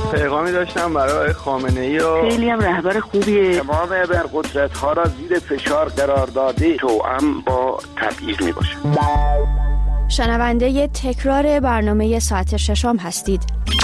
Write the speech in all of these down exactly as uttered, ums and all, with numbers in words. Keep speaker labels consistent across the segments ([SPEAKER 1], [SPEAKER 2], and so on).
[SPEAKER 1] پیغامی داشتم برای خامنه‌ای و
[SPEAKER 2] خیلی هم رهبر خوبیه.
[SPEAKER 3] تمام ابرقدرت‌ها را زیر فشار قرار داده توأم با تبعیض میباشه.
[SPEAKER 4] شنونده تکرار برنامه ساعت ششم هستید.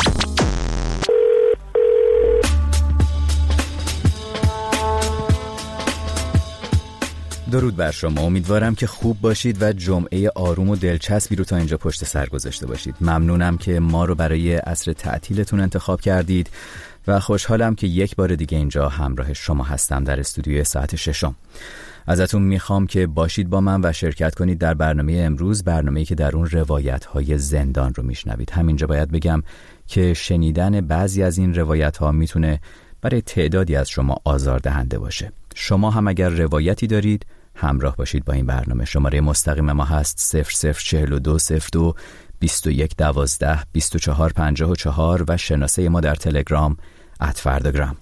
[SPEAKER 5] درود بر شما، امیدوارم که خوب باشید و جمعه آروم و دلچسبی رو تا اینجا پشت سر گذاشته باشید. ممنونم که ما رو برای عصر تعطیلتون انتخاب کردید و خوشحالم که یک بار دیگه اینجا همراه شما هستم در استودیوی ساعت ششم. ازتون میخوام که باشید با من و شرکت کنید در برنامه امروز، برنامه‌ای که در اون روایت‌های زندان رو میشنوید. همینجا باید بگم که شنیدن بعضی از این روایت‌ها میتونه برای تعدادی از شما آزاردهنده باشه. شما هم اگر روایتی دارید همراه باشید با این برنامه. شماره مستقیم ما هست صفر صفر چهل و دو صفر دو بیست و یک دوازده بیست و چهار پنجاه و چهار و شناسه ما در تلگرام ات فرداگرام.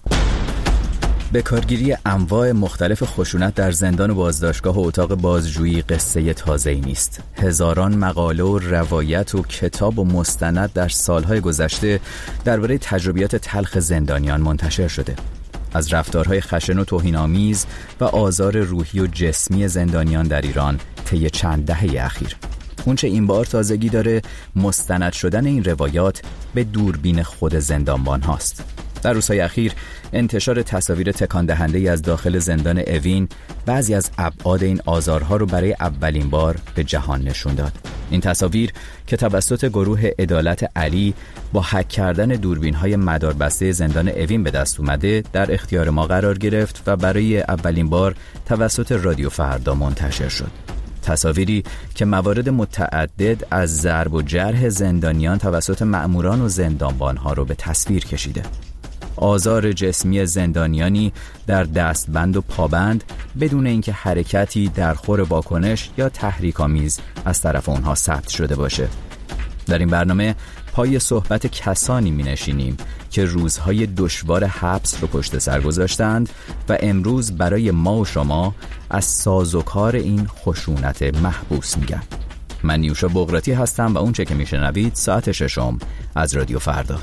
[SPEAKER 5] به کارگیری انواع مختلف خشونت در زندان و بازداشتگاه و اتاق بازجویی قصه تازه‌ای نیست. هزاران مقاله و روایت و کتاب و مستند در سالهای گذشته درباره تجربیات تلخ زندانیان منتشر شده. از رفتارهای خشن و توهین‌آمیز و آزار روحی و جسمی زندانیان در ایران طی چند دهه اخیر. اونچه این بار تازگی داره مستند شدن این روایات به دوربین خود زندانبان هاست. در روزهای اخیر انتشار تصاویر تکان دهنده از داخل زندان اوین بعضی از ابعاد این آزارها رو برای اولین بار به جهان نشون داد. این تصاویر که توسط گروه عدالت علی با هک کردن دوربین‌های مداربسته زندان اوین به دست اومده در اختیار ما قرار گرفت و برای اولین بار توسط رادیو فردا منتشر شد. تصاویری که موارد متعدد از ضرب و جرح زندانیان توسط مأموران و زندانبان‌ها رو به تصویر کشیده. آزار جسمی زندانیانی در دستبند و پابند بدون اینکه حرکتی در خور واکنش یا تحریک‌آمیز از طرف اونها ثبت شده باشه. در این برنامه پای صحبت کسانی می نشینیم که روزهای دشوار حبس رو پشت سر گذاشتند و امروز برای ما و شما از سازوکار این خشونت محبوس میگن. من نیوشا بغراتی هستم و اون چه که میشنوید ساعت ششم از رادیو فردا.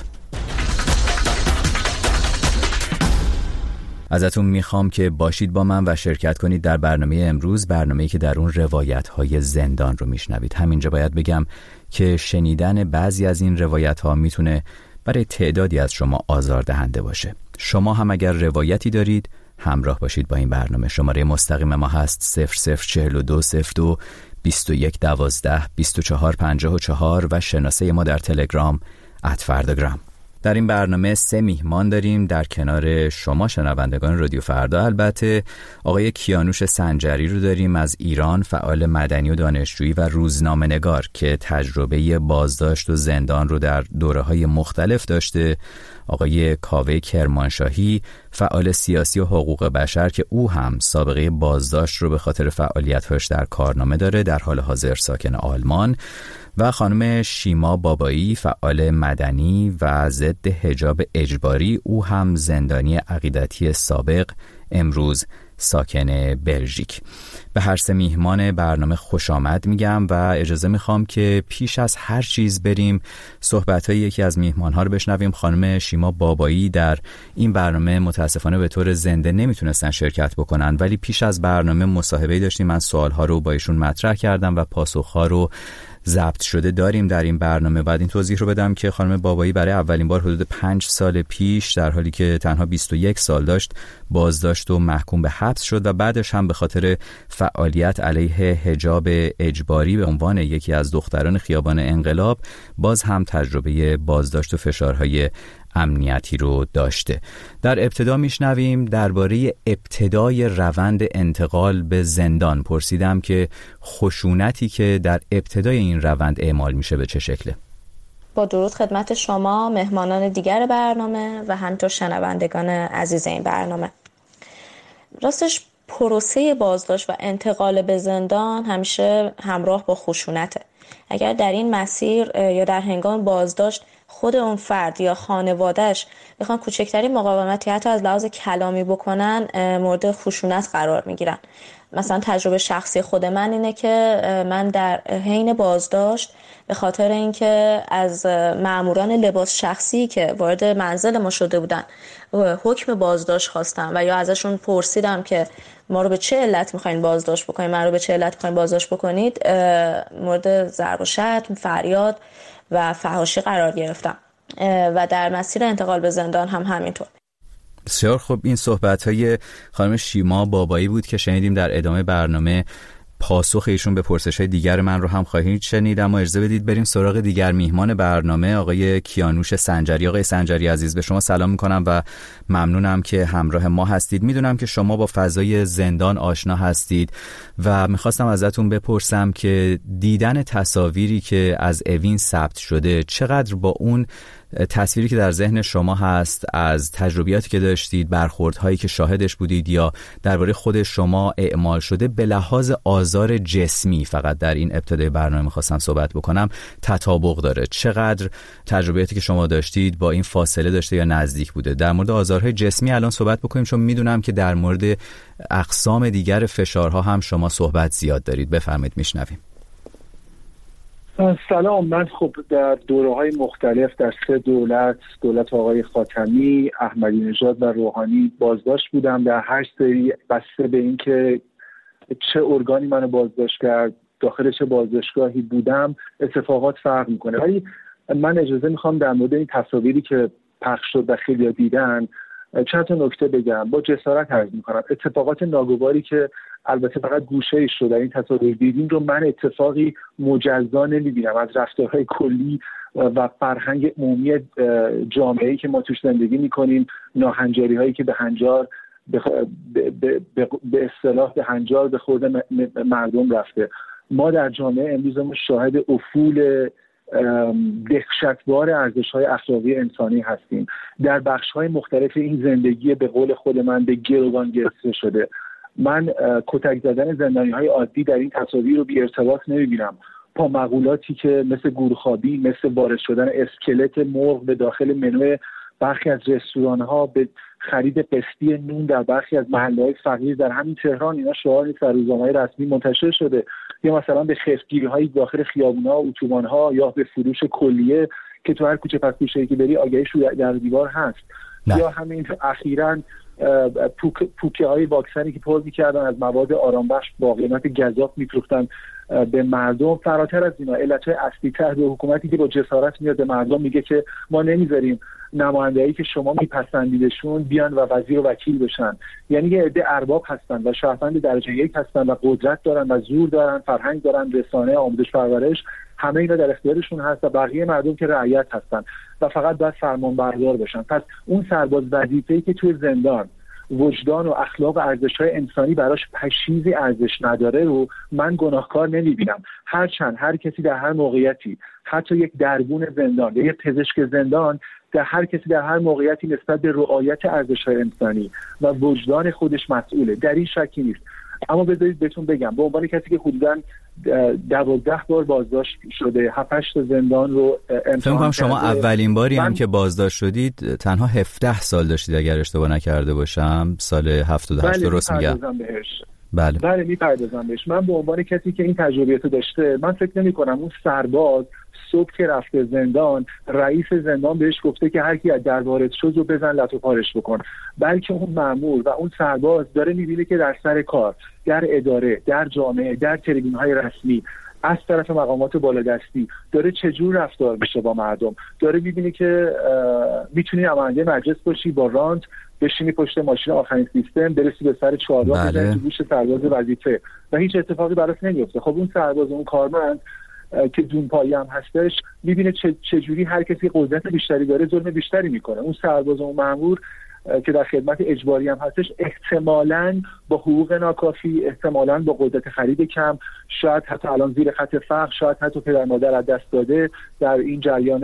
[SPEAKER 5] ازتون میخوام که باشید با من و شرکت کنید در برنامه امروز، برنامه‌ای که در اون روایت‌های زندان رو میشنوید. همینجا باید بگم که شنیدن بعضی از این روایت‌ها میتونه برای تعدادی از شما آزاردهنده باشه. شما هم اگر روایتی دارید همراه باشید با این برنامه. شماره مستقیم ما هست صفر صفر چهل و دو صفر دو بیست و یک دوازده بیست و چهار پنجاه و چهار و شناسه ما در تلگرام ات فرداگرام. در این برنامه سه میهمان داریم در کنار شما شنوندگان رادیو فردا. البته آقای کیانوش سنجری رو داریم از ایران، فعال مدنی و دانشجویی و روزنامه‌نگار که تجربه بازداشت و زندان رو در دوره‌های مختلف داشته. آقای کاوه کرمانشاهی، فعال سیاسی و حقوق بشر که او هم سابقه بازداشت رو به خاطر فعالیت‌هاش در کارنامه داره، در حال حاضر ساکن آلمان. و خانم شیما بابایی، فعال مدنی و ضد حجاب اجباری، او هم زندانی عقیدتی سابق، امروز ساکن بلژیک. به هر سه میهمان برنامه خوش آمد میگم و اجازه میخوام که پیش از هر چیز بریم صحبت‌های یکی از میهمان‌ها رو بشنویم. خانم شیما بابایی در این برنامه متاسفانه به طور زنده نمیتونستن شرکت بکنن، ولی پیش از برنامه مصاحبه‌ای داشتیم، من سوال‌ها رو با ایشون مطرح کردم و پاسخ‌ها رو ضبط شده داریم در این برنامه. بعد این توضیح رو بدم که خانم بابایی برای اولین بار حدود پنج سال پیش در حالی که تنها بیست و یک سال داشت بازداشت و محکوم به حبس شد و بعدش هم به خاطر فعالیت علیه حجاب اجباری به عنوان یکی از دختران خیابان انقلاب باز هم تجربه بازداشت و فشارهای امنیتی رو داشته. در ابتدا میشنویم درباره ابتدای روند انتقال به زندان. پرسیدم که خشونتی که در ابتدای این روند اعمال میشه به چه شکله.
[SPEAKER 6] با درود خدمت شما، مهمانان دیگر برنامه و همینطور شنوندگان عزیز این برنامه. راستش پروسه بازداشت و انتقال به زندان همیشه همراه با خشونته. اگر در این مسیر یا در هنگام بازداشت خود اون فرد یا خانواده‌اش بخوان کوچکترین مقاومتی حتی از لحاظ کلامی بکنن، مورد خشونت قرار میگیرن. مثلا تجربه شخصی خود من اینه که من در حین بازداشت به خاطر اینکه از ماموران لباس شخصی که وارد منزل ما شده بودن حکم بازداشت خواستم و یا ازشون پرسیدم که ما رو به چه علت میخواین بازداشت بکنید، من رو به چه علت میخواین بازداشت بکنید، مورد ضرب و شتم، فریاد و فحاشی قرار گرفتم و در مسیر انتقال به زندان هم همینطور.
[SPEAKER 5] بسیار خب، این صحبت‌های خانم شیما بابایی بود که شنیدیم. در ادامه برنامه پاسخ ایشون به پرسش‌های دیگر من رو هم خواهید شنید، اما اجازه بدید بریم سراغ دیگر میهمان برنامه، آقای کیانوش سنجری. آقای سنجری عزیز، به شما سلام می‌کنم و ممنونم که همراه ما هستید. میدونم که شما با فضای زندان آشنا هستید و می‌خواستم ازتون بپرسم که دیدن تصاویری که از اوین ثبت شده چقدر با اون تصویری که در ذهن شما هست از تجربیاتی که داشتید، برخوردهایی که شاهدش بودید یا درباره خود شما اعمال شده به لحاظ آزار جسمی، فقط در این ابتدای برنامه می‌خواستم صحبت بکنم، تطابق داره؟ چقدر تجربیاتی که شما داشتید با این فاصله داشته یا نزدیک بوده؟ در مورد آزارهای جسمی الان صحبت بکنیم، چون میدونم که در مورد اقسام دیگر فشارها هم شما صحبت زیاد دارید. بفرمایید، میشنویم.
[SPEAKER 2] سلام. من خب در دوره‌های مختلف در سه دولت، دولت آقای خاتمی، احمدی نژاد و روحانی بازداشت بودم. در هر سری بسته به این که چه ارگانی منو بازداشت کرد، داخل چه بازداشتگاهی بودم، اتفاقات فرق میکنه. ولی من اجازه میخوام در مورد این تصاویری که پخش شد و خیلی دیدن چند تا نکته بگم. با جسارت عرض میکنم اتفاقات ناگواری که البته فقط گوشه شده در این تصاویر دیدیم رو من اتفاقی مجزا نمیبینم. از رفتارهای کلی و فرهنگ عمومی جامعه‌ای که ما توش زندگی میکنیم، ناهنجاری هایی که به هنجار به, به, به, به اصطلاح به هنجار به خورد مردم رفته. ما در جامعه امروز شاهد افول دهشتبار ارزش‌های اخلاقی انسانی هستیم. در بخش‌های مختلف این زندگی به قول خود من به گروگان گرفته شده. من کتک زدن زندانی‌های عادی در این تصاویر رو بی ارتباط نمی‌بینم. پا مقولاتی که مثل گورخوابی، مثل وارد شدن اسکلت مرغ به داخل منوی برخی از رستوران‌ها، به خرید قسطی نون در برخی از محله‌های فقیر در همین تهران، اینا شعار نیست، در روزنامه‌های رسمی منتشر شده. یا مثلا به خفتگیری‌های داخل خیابون‌ها و اتوبان‌ها یا به فروش کلیه که تو هر کوچه پس کوچه‌ای که بری آگهیش در دیوار هست. نه. یا همین اخیراً پوک، پوکه های واکسنی که پر می‌کردن از مواد آرامبخش با قیمت گزاف می‌فروختن به مردم. فراتر از اینا علت‌های اصلی تر به حکومتی که با جسارت میاد به مردم میگه که ما نمیذاریم نماینده‌ای که شما میپسندیدشون بیان و وزیر و وکیل بشن. یعنی یه عده ارباب هستن و شهروند درجه یک هستن و قدرت دارن و زور دارن، فرهنگ دارن، رسانه، آموزش پرورش، همه اینا در اختیارشون هست و بقیه مردم که رعیت هستن و فقط باید فرمان بردار بشن. پس اون سرباز وظیفه‌ای که توی زندان وجدان و اخلاق و ارزش‌های انسانی براش پشیزی ارزش نداره رو من گناهکار نمی‌بینم. هرچند هر کسی در هر موقعیتی، حتی یک دربون زندان یا یک پزشک زندان، در هر کسی در هر موقعیتی نسبت به رعایت ارزش‌های انسانی و وجدان خودش مسئوله، در این شکی نیست. اما بذارید بهتون بگم به عنوان کسی که حدوداً دوازده بار بازداشت شده، هفت هشت زندان رو امتحان کرده،
[SPEAKER 5] شما اولین باری من... هم که بازداشت شدید تنها هفده سال داشتید اگر اشتباه نکرده باشم، سال هفتاد و هشت. درست میگم؟
[SPEAKER 2] بله بله میپردازم بهش. من به عنوان کسی که این تجربیاتو داشته، من فکر نمی کنم اون سرباز صبح که رفته زندان رئیس زندان بهش گفته که هر کی از در وارد شد رو بزن لطو پارش بکن، بلکه اون مأمور و اون سرباز داره میبینه که در سر کار، در اداره، در جامعه، در تریبون‌های رسمی از طرف مقامات بالادستی داره چجور رفتار میشه با مردم. داره میبینه که میتونی نماینده مجلس باشی، با رانت بشینی پشت ماشین آخرین سیستم، برسی به سر چهارراه، بزنی تو گوش سرباز وظیفه و هیچ اتفاقی براش نمیفته. خب اون سرباز، اون کارمند که دونپایی هم هستش، میبینه چجوری هر کسی قدرت بیشتری داره ظلم بیشتری میکنه. اون سرباز و اون مأمور که در خدمت اجباری هم هستش احتمالاً با حقوق ناکافی، احتمالاً با قدرت خرید کم، شاید حتی الان زیر خط فقر، شاید حتی پدر مادر از دست داده در این جریان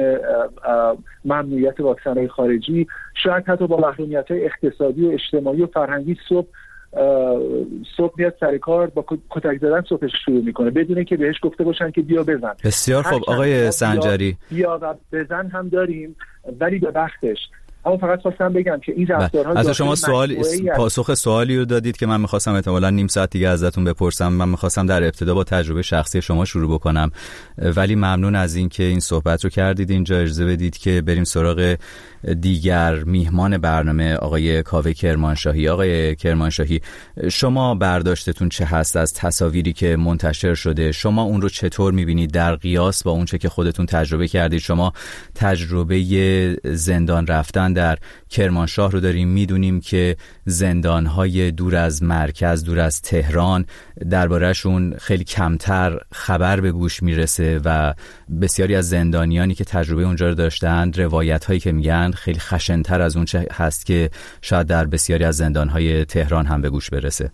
[SPEAKER 2] ممنوعیت واکسن‌های خارجی، شاید حتی با محرومیت‌های اقتصادی و اجتماعی و فرهنگی صبح صبح میاد سر کار با کتک زدن صبحش شروع میکنه بدون که بهش گفته باشن که بیا بزن.
[SPEAKER 5] بسیار خوب آقای سنجری،
[SPEAKER 2] بیا, بیا و بزن هم داریم ولی به وقتش. اما فقط خواستم بگم که این رفتارها
[SPEAKER 5] از شما سوال پاسخ سوالی رو دادید که من می‌خواستم احتمالاً نیم ساعت دیگه ازتون بپرسم. من می‌خواستم در ابتدا با تجربه شخصی شما شروع بکنم، ولی ممنون از این که این صحبت رو کردید. اینجا اجازه بدید که بریم سراغ دیگر میهمان برنامه، آقای کاوه کرمانشاهی. آقای کرمانشاهی، شما برداشتتون چه هست از تصاویری که منتشر شده؟ شما اون رو چطور می‌بینید در قیاس با اون چه که خودتون تجربه کردید؟ شما تجربه زندان رفتن در کرمانشاه رو داریم، میدونیم که زندان‌های دور از مرکز، دور از تهران، درباره‌شون خیلی کمتر خبر به گوش میرسه و بسیاری از زندانیانی که تجربه اونجا رو داشتند روایت‌هایی که میگن خیلی خشن‌تر از اون چه هست که شاید در بسیاری از زندان‌های تهران هم به گوش برسه.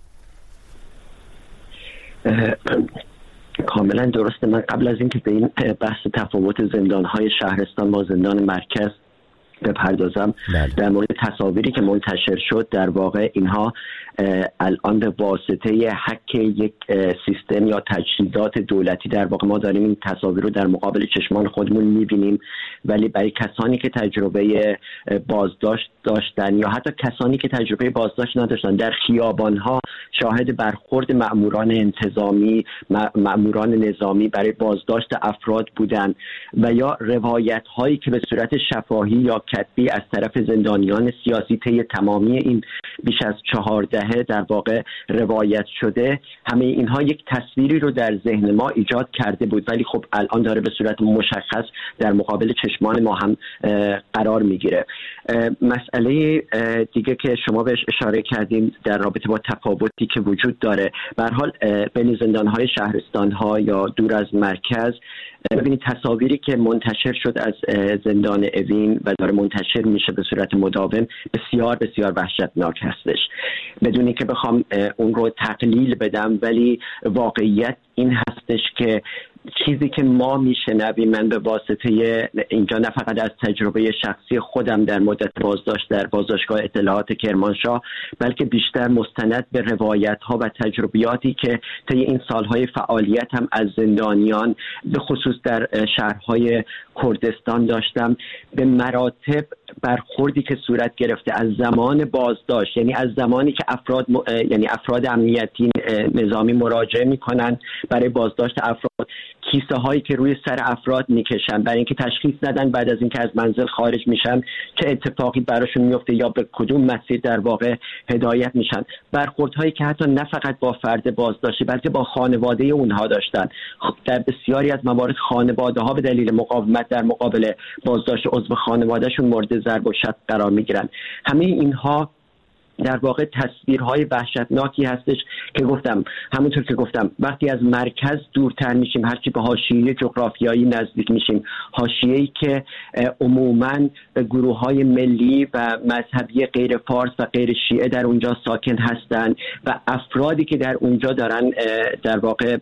[SPEAKER 7] کاملا درسته. من قبل از اینکه به این بحث تفاوت زندان‌های شهرستان با زندان مرکز بپردازم، در مورد تصاویری که منتشر شد، در واقع اینها الان به واسطه حک یک سیستم یا تجهیزات دولتی در واقع ما داریم این تصاویر رو در مقابل چشمان خودمون می‌بینیم، ولی برای کسانی که تجربه بازداشت داشتن یا حتی کسانی که تجربه بازداشت نداشتن در خیابان‌ها شاهد برخورد مأموران انتظامی، مأموران نظامی برای بازداشت افراد بودن و یا روایت‌هایی که به صورت شفاهی یا کتبی از طرف زندانیان سیاسی طی تمامی این بیش از چهارده در واقع روایت شده، همه اینها یک تصویری رو در ذهن ما ایجاد کرده بود، ولی خب الان داره به صورت مشخص در مقابل چشمان ما هم قرار میگیره. مسئله دیگه که شما بهش اشاره کردیم در رابطه با تفاوتی که وجود داره، به هر حال بین زندان‌های شهرستان‌ها یا دور از مرکز، ببینید تصاویری که منتشر شد از زندان اوین و داره منتشر میشه به صورت مداوم بسیار بسیار وحشتناک هستش. بدون اینکه بخوام اون رو تقلیل بدم، ولی واقعیت این هستش که چیزی که ما میشنویم، من به واسطه اینجا نه فقط از تجربه شخصی خودم در مدت بازداشت در بازداشتگاه اطلاعات کرمانشاه، بلکه بیشتر مستند به روایت ها و تجربیاتی که طی این سالهای فعالیت هم از زندانیان به خصوص در شهرهای کردستان داشتم، به مراتب برخوردی که صورت گرفته از زمان بازداشت، یعنی از زمانی که افراد م... یعنی افراد امنیتی نظامی مراجعه میکنن برای بازداشت افراد، کیسه هایی که روی سر افراد میکشن برای اینکه تشخیص ندن بعد از اینکه از منزل خارج میشن چه اتفاقی براشون میفته یا به کدوم مسیر در واقع هدایت میشن، برخوردهایی که حتی نه فقط با فرد بازداشتی بلکه با خانواده اونها داشتن. خب در بسیاری از موارد خانواده ها به دلیل مقاومت در مقابل بازداشت عضو خانوادهشون مورد ضرب و شتم قرار میگیرن. همه اینها در واقع تصویرهای وحشتناکی هستش که گفتم، همونطور که گفتم وقتی از مرکز دورتر میشیم، هرچی به حاشیه جغرافیایی نزدیک میشیم، حاشیه‌ای که عموماً به گروه‌های ملی و مذهبی غیر فارس و غیر شیعه در اونجا ساکن هستند و افرادی که در اونجا دارن در واقع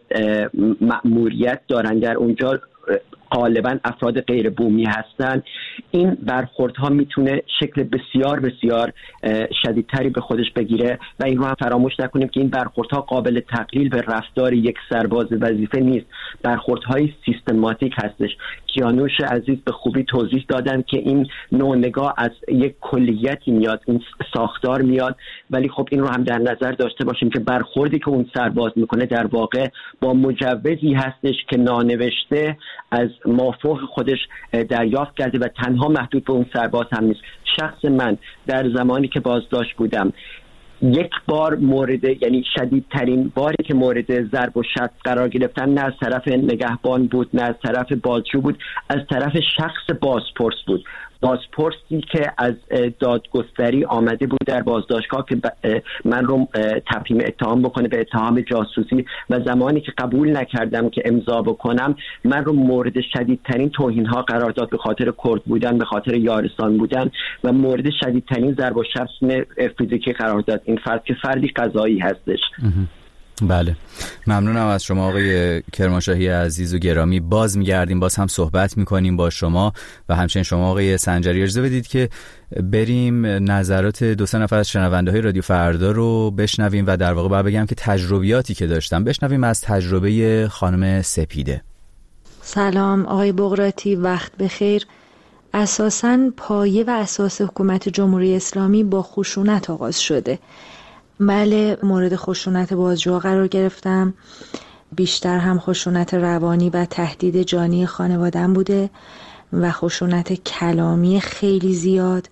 [SPEAKER 7] مأموریت دارن در اونجا غالبا افراد غیر بومی هستند، این برخوردها میتونه شکل بسیار بسیار شدیدتری به خودش بگیره و این رو هم فراموش نکنیم که این برخوردها قابل تقلیل به رفتار یک سرباز وظیفه نیست، برخوردهای سیستماتیک هستش. کیانوش عزیز به خوبی توضیح دادن که این نوع نگاه از یک کلیتی میاد، این ساختار میاد، ولی خب این رو هم در نظر داشته باشیم که برخوردی که اون سرباز میکنه در واقع با مجوزی هستش که نانوشته از مافوق خودش دریافت کرده و تنها محدود به اون سرباز هم نیست. شخص من در زمانی که بازداشت بودم یک بار مورد، یعنی شدیدترین باری که مورد ضرب و شتم قرار گرفتن نه از طرف نگهبان بود، نه از طرف بازجو بود، از طرف شخص بازپرس بود. بازپرسی که از دادگستری آمده بود در بازداشتگاه که من رو تفهیم اتهام بکنه به اتهام جاسوسی و زمانی که قبول نکردم که امضا بکنم من رو مورد شدیدترین توهین ها قرار داد، به خاطر کرد بودن، به خاطر یارسان بودن و مورد شدیدترین ضرب و شتم فیزیکی قرار داد. این فرد که فردی قضایی هستش.
[SPEAKER 5] بله، ممنونم از شما آقای کرمانشاهی عزیز و گرامی. باز میگردیم، باز هم صحبت میکنیم با شما و همچنین شما آقای سنجری. اجازه بدید که بریم نظرات دو سه نفر از شنونده های رادیو فردا رو بشنویم و در واقع باید بگم که تجربیاتی که داشتم. بشنویم از تجربه خانم سپیده.
[SPEAKER 8] سلام آقای بغراتی، وقت بخیر. اساساً پایه و اساس حکومت جمهوری اسلامی با خشونت آغاز شده. بله، مورد خشونت بازجوها قرار گرفتم، بیشتر هم خشونت روانی و تهدید جانی خانواده‌ام بوده و خشونت کلامی خیلی زیاد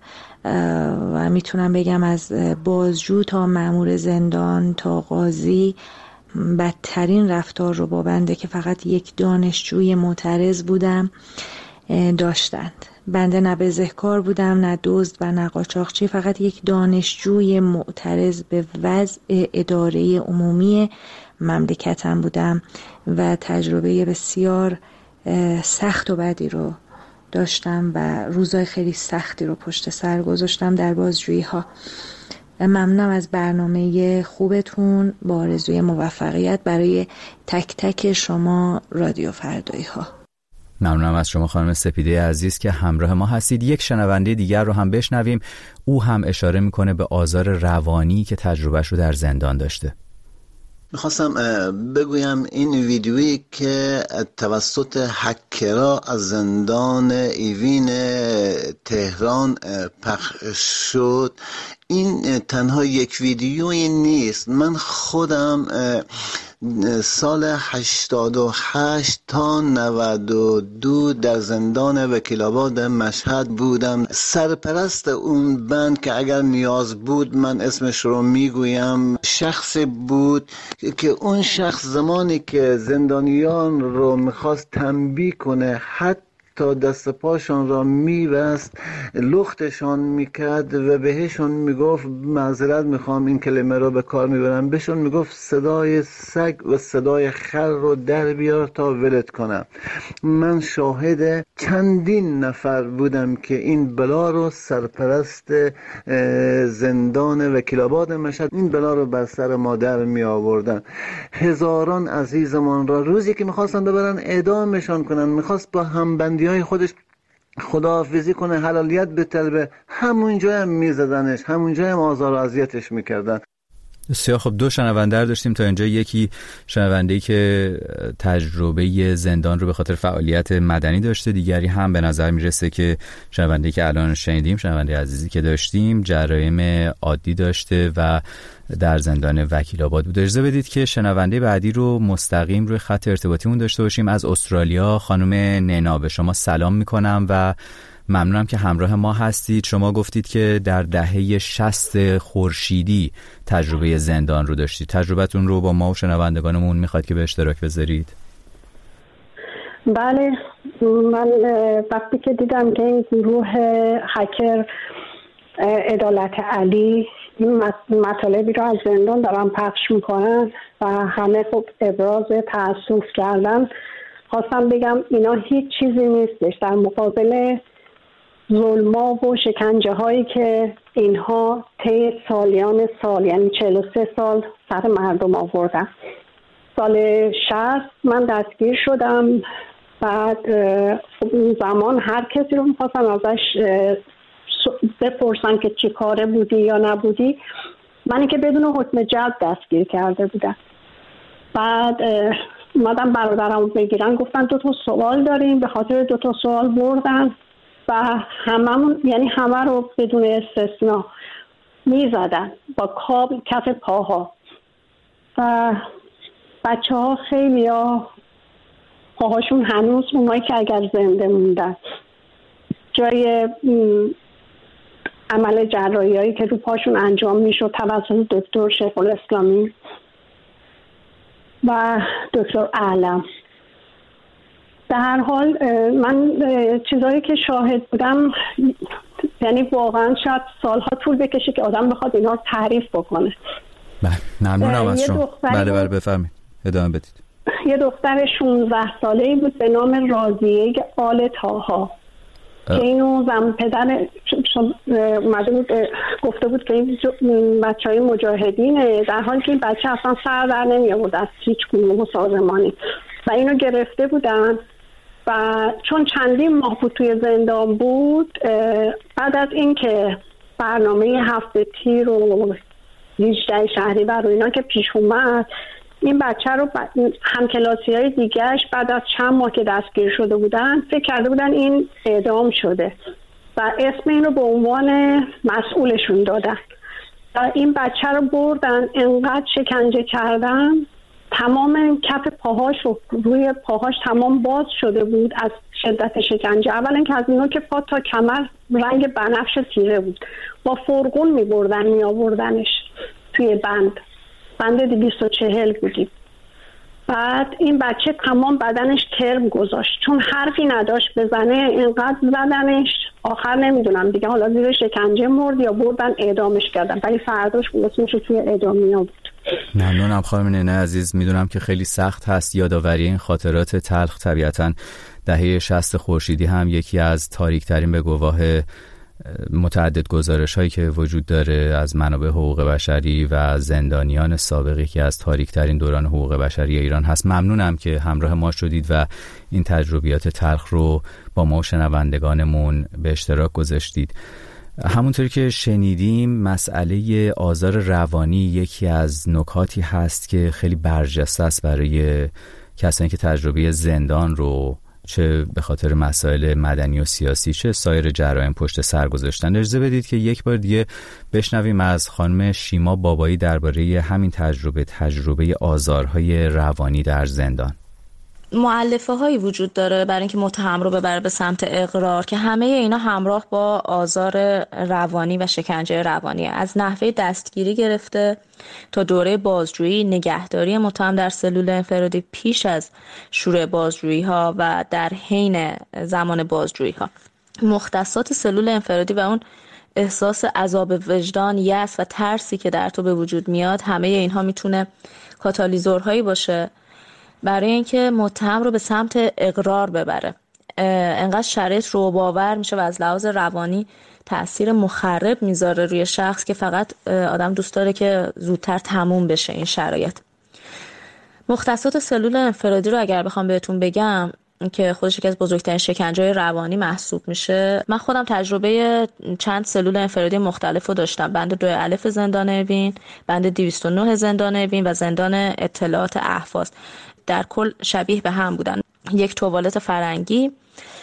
[SPEAKER 8] و میتونم بگم از بازجو تا مأمور زندان تا قاضی بدترین رفتار رو با بنده که فقط یک دانشجوی معترض بودم داشتند. بنده نه بزهکار بودم، نه دزد و نه قاچاقچی، فقط یک دانشجوی معترض به وضع اداره عمومی مملکتم بودم و تجربه بسیار سخت و بدی رو داشتم و روزای خیلی سختی رو پشت سر گذاشتم در بازجویی ها. ممنونم از برنامه خوبتون، با آرزوی موفقیت برای تک تک شما رادیو فردایی ها.
[SPEAKER 5] ممنونم از شما خانم سپیده عزیز که همراه ما هستید. یک شنونده دیگر رو هم بشنویم. او هم اشاره میکنه به آزار روانی که تجربهش رو در زندان داشته.
[SPEAKER 9] میخواستم بگویم این ویدیویی که توسط هکرها از زندان ایوین تهران پخش شد، این تنها یک ویدیویی نیست. من خودم سال هشتاد و هشت تا نود و دو در زندان وکیل‌آباد مشهد بودم. سرپرست اون بند که اگر نیاز بود من اسمش رو میگویم، شخصی بود که اون شخص زمانی که زندانیان رو میخواست تنبیه کنه، حتی تا دست پاشون را میبست، لختشان میکرد و بهشون میگفت، معذرت میخوام این کلمه را به کار میبرم، بهشون میگفت صدای سگ و صدای خر رو در بیار تا ولت کنم. من شاهد چندین نفر بودم که این بلا رو سرپرست زندان وکیل‌آباد مشهد این بلا رو بر سر ما در می آوردن. هزاران عزیزمان را روزی که میخواستن ببرن اعدامشان کنن، میخواست با همبندی های خودش خداحافظی کنه، حلالیت بطلبه، همونجا هم میزدنش، همونجا هم آزار و اذیتش میکردن.
[SPEAKER 5] بسیار خب، دو شنونده داشتیم تا اینجا. یکی شنونده‌ای که تجربه زندان رو به خاطر فعالیت مدنی داشته، دیگری هم به نظر میرسه که شنونده‌ای که الان شنیدیم، شنونده عزیزی که داشتیم، جرایم عادی داشته و در زندان وکیل‌آباد بود. اجازه بدید که شنونده بعدی رو مستقیم روی خط ارتباطیمون داشته باشیم. از استرالیا خانم نینا، به شما سلام میکنم و ممنونم که همراه ما هستید. شما گفتید که در دهه شصت خورشیدی تجربه زندان رو داشتید. تجربتون رو با ما و شنوندگانمون میخواد که به اشتراک بذارید.
[SPEAKER 10] بله، من وقتی که دیدم که این گروه هکر عدالت علی این مطالبی رو از زندان دارن پخش میکنن و همه خب ابراز تأسف کردن، خواستم بگم اینا هیچ چیزی نیستش در مقابل ظلما و شکنجه هایی که اینها طی سالیان سال، یعنی چهل و سه سال سر مردم آوردن. سال شصت من دستگیر شدم. بعد اون زمان هر کسی رو میخواستن ازش بپرسن که چی کاره بودی یا نبودی، منی که بدون حکم جلب دستگیر کرده بودم. بعد اومدن برادرم رو بگیرن، گفتن دو تا سوال داریم، به خاطر دو تا سوال بردن و هممون، یعنی همه رو بدون استثنا میزدن با کابل کف پاها و بچه ها خیلی ها پاهاشون هنوز، اونایی که اگر زنده موندن، جای عمل جراحی هایی که رو پاشون انجام میشد توسط دکتر شیخ الاسلامی و دکتر اعلم. به هر حال من چیزایی که شاهد بودم، یعنی واقعا شاید سالها طول بکشه که آدم بخواد اینا رو تعریف بکنه.
[SPEAKER 5] بله، ممنونم از شما. بله بله بفرمایید، ادامه بدید.
[SPEAKER 10] یه دختر شانزده ساله‌ای بود به نام راضیه آل طاها که اینو زن پدر اومده بود گفته بود که این بچه های مجاهدینه، در حالی که این بچه اصلا سر در نمی آورد از هیچ گروه سازمانی و اینو گرفته بودن و چون چندین ماه بود توی زندان بود، بعد از اینکه برنامه هفت تیر و هجده شهریور و اینا که پیش اومد، این بچه رو همکلاسی های دیگرش بعد از چند ماه که دستگیر شده بودن فکر کرده بودن این اعدام شده و اسم این رو به عنوان مسئولشون دادن و این بچه رو بردن، انقدر شکنجه کردن، تمام کف پاهاش و روی پاهاش تمام باز شده بود از شدت شکنجه. اولا که از نوک پا تا کمر رنگ بنفش تیره بود، با فرقون می بردن می آوردنش توی بند بند دویست و چهل بودیم. بعد این بچه تمام بدنش کرم گذاشت چون حرفی نداشت بزنه، اینقدر زدنش آخر نمیدونم دیگه حالا زیر شکنجه مرد یا بردن اعدامش کردن، ولی فرداش اسمش توی اعدامیا بود.
[SPEAKER 5] ممنونم خانم ننه عزیز. میدونم که خیلی سخت هست یادآوری این خاطرات تلخ. طبیعتاً دهه شصت خورشیدی هم یکی از تاریک‌ترین به گواه متعدد گزارش هایی که وجود داره از منابع حقوق بشری و زندانیان سابقی که از تاریک ترین دوران حقوق بشری ایران هست. ممنونم که همراه ما شدید و این تجربیات تلخ رو با ما و شنوندگانمون به اشتراک گذاشتید. همونطوری که شنیدیم مسئله آزار روانی یکی از نکاتی هست که خیلی برجسته است برای کسانی که تجربه زندان رو چه به خاطر مسائل مدنی و سیاسی چه سایر جرایم پشت سر گذاشتن. اجازه بدید که یک بار دیگه بشنویم از خانم شیما بابایی درباره همین تجربه تجربه آزارهای روانی در زندان.
[SPEAKER 6] مؤلفه هایی وجود داره برای اینکه متهم رو ببره به سمت اقرار که همه اینا همراه با آزار روانی و شکنجه روانی، از نحوه دستگیری گرفته تا دوره بازجویی، نگهداری متهم در سلول انفرادی پیش از شروع بازجویی ها و در حین زمان بازجویی ها، مختصات سلول انفرادی و اون احساس عذاب وجدان، یأس و ترسی که در تو به وجود میاد، همه اینها میتونه کاتالیزورهایی باشه برای اینکه متهم رو به سمت اقرار ببره. انقدر شرایط رو باور میشه و از لحاظ روانی تأثیر مخرب میذاره روی شخص که فقط آدم دوست داره که زودتر تموم بشه این شرایط. مختصات سلول انفرادی رو اگر بخوام بهتون بگم که خودش یکی از بزرگترین شکنجه‌های روانی محسوب میشه، من خودم تجربه چند سلول انفرادی مختلف رو داشتم. بند دو الف زندان اوین، بند دویست و نه زندان اوین و زندان اطلاعات احواز. در کل شبیه به هم بودن. یک توالت فرنگی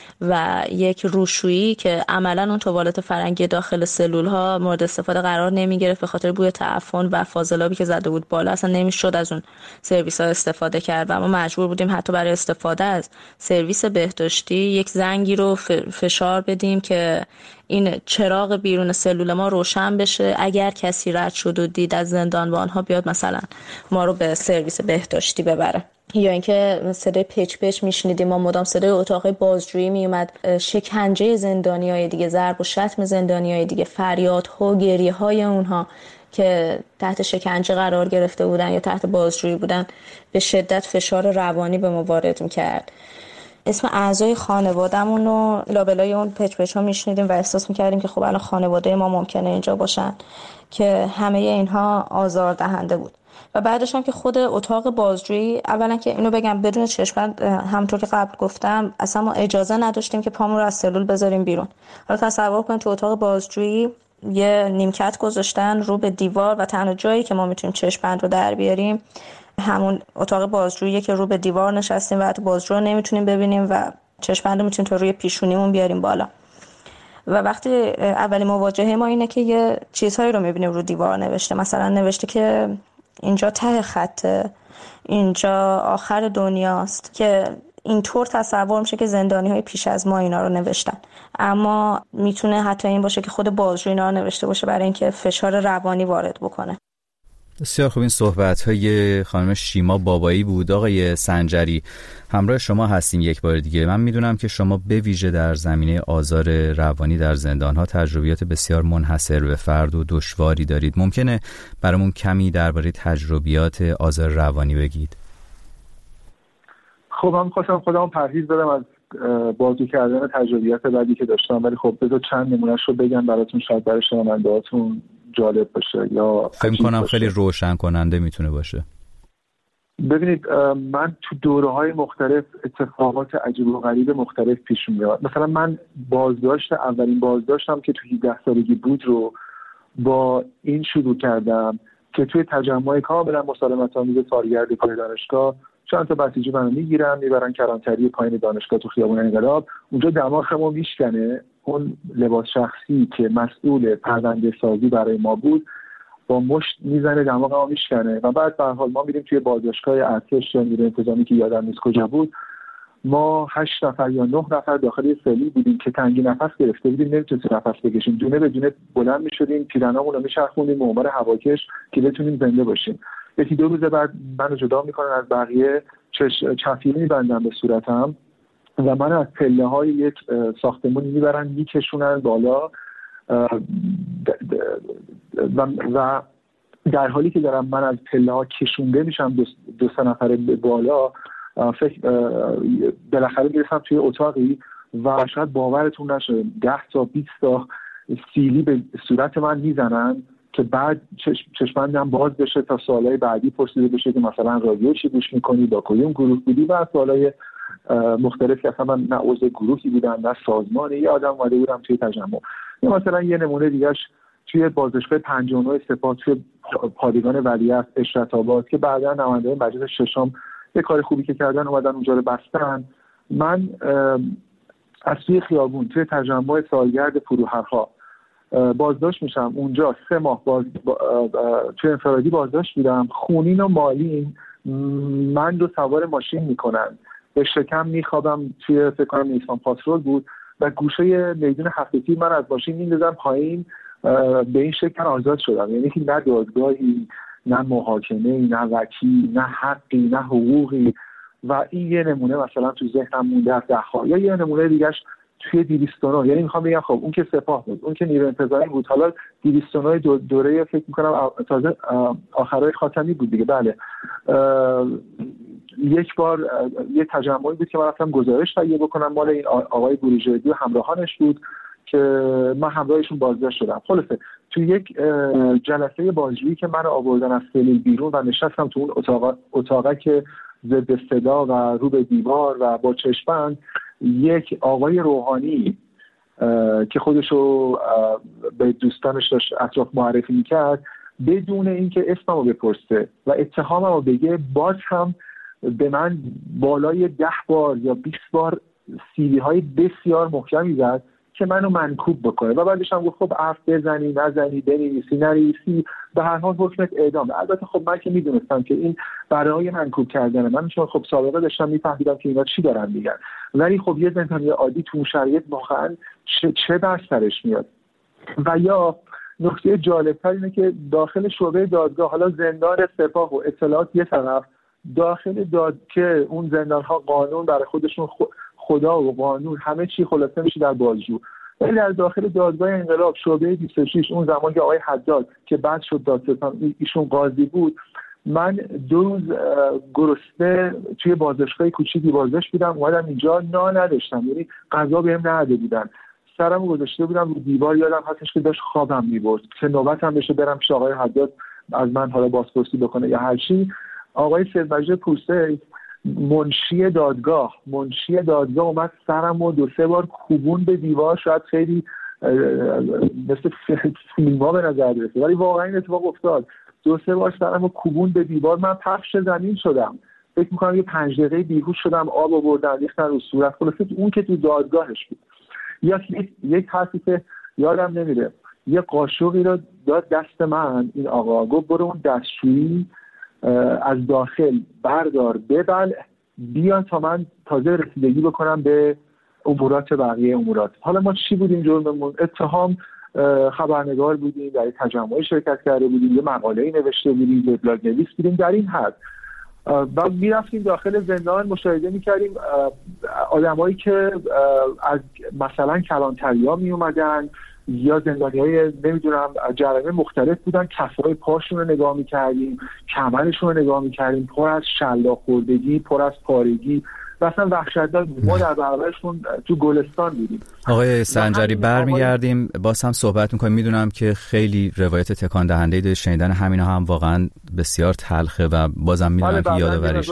[SPEAKER 6] و یک روشویی که عملا اون توالت فرنگی داخل سلول ها مورد استفاده قرار نمی گرفت به خاطر بوی تعفن و فاضلابی که زده بود بالا، اصلا نمیشد از اون سرویس ها استفاده کرد و ما مجبور بودیم حتی برای استفاده از سرویس بهداشتی یک زنگی رو فشار بدیم که این چراغ بیرون سلول ما روشن بشه، اگر کسی رد شد و دید از زندانبان ها بیاد مثلا ما رو به سرویس بهداشتی ببره. یا اینکه صدای پچ پچ میشنیدیم، ما مدام صدای اتاق بازجویی میومد، شکنجه زندانیای دیگه، ضرب و شتم زندانیای دیگه، فریادها و گریه های اونها که تحت شکنجه قرار گرفته بودن یا تحت بازجویی بودن به شدت فشار روانی به ما وارد میکرد. اسم اعضای خانواده‌مون رو لابلای اون پچ پچ ها میشنیدیم و احساس میکردیم که خب الان خانواده ما ممکنه اینجا باشن، که همه اینها آزاردهنده بود. و بعدش هم که خود اتاق بازجویی، اولا که اینو بگم بدون چشم‌بند، همونطور که قبل گفتم اصلا ما اجازه نداشتیم که پامون رو از سلول بذاریم بیرون. حالا تصور کنید تو اتاق بازجویی یه نیمکت گذاشتن رو به دیوار و تنها جایی که ما میتونیم چشم‌بند رو در بیاریم همون اتاق بازجویی که رو به دیوار نشستیم و حتی بازجو رو نمیتونیم ببینیم و چشم‌بند رو میتونیم تا روی پیشونیمون بیاریم بالا. و وقتی اولین مواجهه ما اینه که یه چیزهایی رو میبینیم رو دیوار نوشته، مثلا نوشته که اینجا ته خطه، اینجا آخر دنیاست، که اینطور تصور میشه که زندانی های پیش از ما اینا رو نوشتن، اما میتونه حتی این باشه که خود بازجو اینا رو نوشته باشه برای اینکه فشار روانی وارد بکنه.
[SPEAKER 5] بسیار خوب. این صحبت‌های خانم شیما بابایی بود. آقای سنجری، همراه شما هستیم یک بار دیگه. من میدونم که شما به ویژه در زمینه آزار روانی در زندان‌ها تجربیات بسیار منحصر به فرد و دشواری دارید. ممکنه برامون کمی درباره تجربیات آزار روانی بگید؟
[SPEAKER 2] خب من خواستم خودم پرهیز بدم از بازی کردن تجربیات بعدی که داشتم، ولی خب بذار چند نمونهش رو بگم براتون، شاید برای شنونده‌هاتون جالب باشه یا
[SPEAKER 5] فکر کنم خیلی روشن کننده میتونه باشه.
[SPEAKER 2] ببینید من تو دوره‌های مختلف اتفاقات عجیب و غریب مختلف پیش میاد. مثلا من بازداشت اولین بازداشتم که تو هجده سالگی بود رو با این شروع کردم که توی تجمع کاملا مسالمت‌آمیز سالگرد کار دانشگاه چند تا بسیجی منو میگیرن میبرن کلانتری پایین دانشگاه تو خیابون انقلاب. اونجا دماغمو میشکنه اون لباس شخصی که مسئول پرونده سازی برای ما بود با مشت میزنه دماغمو میشکنه و بعد به هر حال ما میریم توی بازداشتگاه ارتش یا نیروی انتظامی که یادم نیست کجا بود. ما هشت نفر یا نه نفر داخل سلی بودیم که تنگی نفس گرفته بودیم، نمیتونستیم نفس بکشیم، دونه به دونه بلند میشدیم، پیرنامون رو میچرخوندیم به عنوان هواکش که بتونیم زنده باشیم. یکی دو روز بعد منو جدا میکنن از بقیه، چفیه میبندن به صورتم و من از پله های یک ساختمونی میبرن میکشونن بالا و در حالی که دارم من از پله ها کشونده میشم دو, دو سه نفر بالا، فکر بالاخره گرفتم توی اتاقی و شاید باورتون نشه ده تا بیست تا سیلی به صورت من میزنن که بعد چشمندم باز بشه تا سوالای بعدی پرسیده بشه که مثلا رادیو چی گوش میکنی، با کدوم گروه بودی و سوالای مختلف که اصلا من نه عضو گروهی بودم نه سازمانی، یه آدم اومده بودم توی تجمع. یا مثلا یه نمونه دیگهش توی بازداشتگاه پنجاه و نه سپاه توی پادگان ولیعصر اشرت آباد که بعدا نماینده مجلس ششم یه کار خوبی که کردن اومدن اونجا رو بستن. من از توی خیابون توی تجمع سالگرد فروهرها بازداشت میشم، اونجا سه ماه باز با... توی انفرادی بازداشت بودم، خونین و مالین من رو سوار ماشین میکنن، به شکم میخوابم توی فکر کنم نیسان پاترول بود و گوشه میدون هفت تیر من از ماشین میندازم پایین، به این شکل آزاد شدم. یعنی که نه دادگاهی نه محاکمه نه وکیل نه حقی نه حقوقی و این یه نمونه مثلا تو ذهنم مونده از ده ها. یا یه نمونه دیگهش توی دویست و نه، یعنی میخوام بگم خب اون که سپاه بود، اون که نیروی انتظامی بود، حالا دویست و نه دو دوره فکر میکنم تازه آخرای خاتمی بود دیگه. بله یک بار یه تجمعی بود که من رفتم گزارش تهیه بکنم، مال این آقای بروجردی و همراهانش بود که من همراهشون بازداشت شدم. خلاصه تو یک جلسه بازجویی که منو آوردن از سلیل بیرون و نشستم تو اون اتاق اتاقه که ضد صدا و رو به دیوار و با چشم‌بند، یک آقای روحانی که خودشو به دوستانش داشت اطراف معرفی میکرد بدون اینکه اسممو بپرسه و اتهاممو بگه باز هم به من بالای ده بار یا بیست بار سیلی های بسیار محکمی زد که منو منکوب بکنه و بعدش هم گفت خب حرف بزنی نزنی بنویسی ننویسی به هر حال حکمت اعدام. البته خب من که میدونستم که این برای منکوب کردن من، چون خب سابقه داشتم میفهمیدم که اینا چی دارن میگن، ولی خب یه زندانی عادی تو شرایط واقعا چه چه بر سرش میاد. و یا نکته جالب‌تر اینه که داخل شعبه دادگاه، حالا زندان سپاه و اطلاعات یه طرف، داخل داد که اون زندان‌ها قانون برای خودشون خدا و قانون همه چی خلاصه میشه در بازجو، ولی در داخل دادگاه انقلاب شعبه بیست و شش اون زمان که آقای حداد که بعد شد دادستان ایشون قاضی بود، من دو روز گرسنه توی بازداشتگاه کوچیکی بازداشت بودم، اومدم اینجا نان نداشتم، یعنی غذا بهم نداده بودن، سرمو گذاشته بودم رو دیوار، یادم هستش که داشت خوابم میبرد که نوبتم بشه برم پیش آقای حداد از من حالا بازپرسی بکنه یا هر چی. آقای سید مجید پورسه منشی دادگاه منشی دادگاه اومد سرمو دو سه بار کوبون به دیوار، شاید خیلی مثل فیلم‌ها به نظر برسه ولی واقعا این اتفاق افتاد. دو سه بار سرمو کوبون به دیوار، من پخش زمین شدم، فکر می‌کنم یه پنج دقیقه بیهوش شدم، آب آوردن ریختن رو صورت. خلاصه اون که تو دادگاهش بود. یا یک حرفی که یادم نمیره، یه قاشقی رو داد دست من، این آقا گفت برو اون دستشویی از داخل بردار ببل بیا تا من تازه رسیدگی بکنم به امورات بقیه امورات. حالا ما چی بودیم جرممون؟ اتهام خبرنگار بودیم، در تجمعی شرکت کرده بودیم، یه مقاله‌ای نوشته بودیم، وبلاگ نویس بودیم، در این حد. و میرفتیم داخل زندان مشاهده میکردیم آدمایی که از مثلا کلانتریا می اومدن یا زندانی های نمیدونم جرائم مختلف بودن، کفای پاشون رو نگاه میکردیم، کمرشون رو نگاه میکردیم، پر از شلاق خوردگی، پر از پارگی و اصلا وحشتناک بود. ما در برابرشون تو گلستان بودیم.
[SPEAKER 5] آقای سنجری برمیگردیم باز هم صحبت میکنیم. میدونم که خیلی روایت تکان دهنده ای شنیدن همینا هم واقعا بسیار تلخه و بازم میدونم که یادآوریش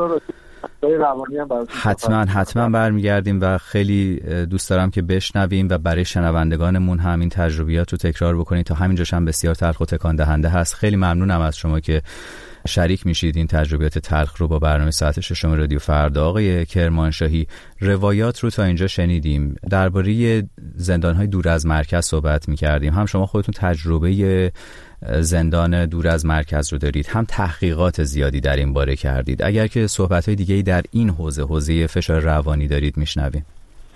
[SPEAKER 5] حتما حتما برمیگردیم و خیلی دوست دارم که بشنویم و برای شنوندگانمون هم این تجربیات رو تکرار بکنید تا همینجاش هم بسیار تلخ و تکان دهنده هست. خیلی ممنونم از شما که شریک میشید این تجربیات تلخ رو با برنامه ساعت ششم رادیو فردا. آقای کرمانشاهی، روایات رو تا اینجا شنیدیم، درباره زندان‌های دور از مرکز صحبت می‌کردیم. هم شما خودتون تجربه زندان دور از مرکز رو دارید، هم تحقیقات زیادی در این باره کردید. اگر که صحبت‌های دیگه‌ای در این حوزه حوزه فشار روانی دارید میشنویم.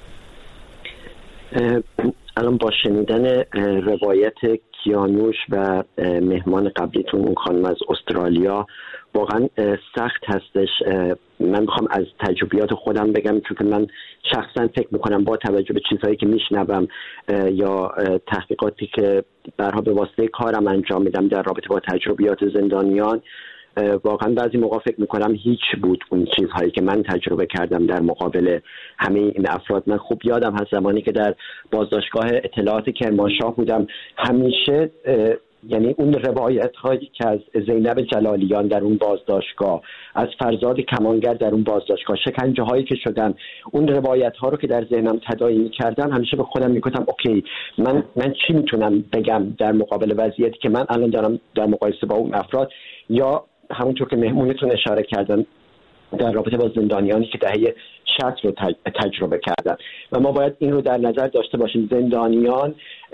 [SPEAKER 7] الان با شنیدن روایت کیانوش و مهمان قبلیتون اون خانم از استرالیا واقعا سخت هستش. من میخوام از تجربیات خودم بگم، چون من شخصا فکر میکنم با توجه به چیزهایی که میشنوم یا تحقیقاتی که برها به واسطه کارم انجام میدم در رابطه با تجربیات زندانیان، واقعا بعضی موقع فکر میکنم هیچ بود اون چیزهایی که من تجربه کردم در مقابل همه این افراد. من خوب یادم هست زمانی که در بازداشتگاه اطلاعات کرمانشاه بودم، همیشه یعنی اون روایت هایی که از زینب جلالیان در اون بازداشتگاه، از فرزاد کمانگر در اون بازداشتگاه، شکنجه هایی که شدن، اون روایت ها رو که در ذهنم تداعی می‌کردم، همیشه به خودم میگفتم اوکی من من چی میتونم بگم در مقابل وضعیتی که من الان دارم در مقایسه با اون افراد، یا همونطور که مهمونتون اشاره کردن در رابطه با زندانیانی که دهه شصت رو تجربه کردن. و ما باید این رو در نظر داشته باشیم. زندانیان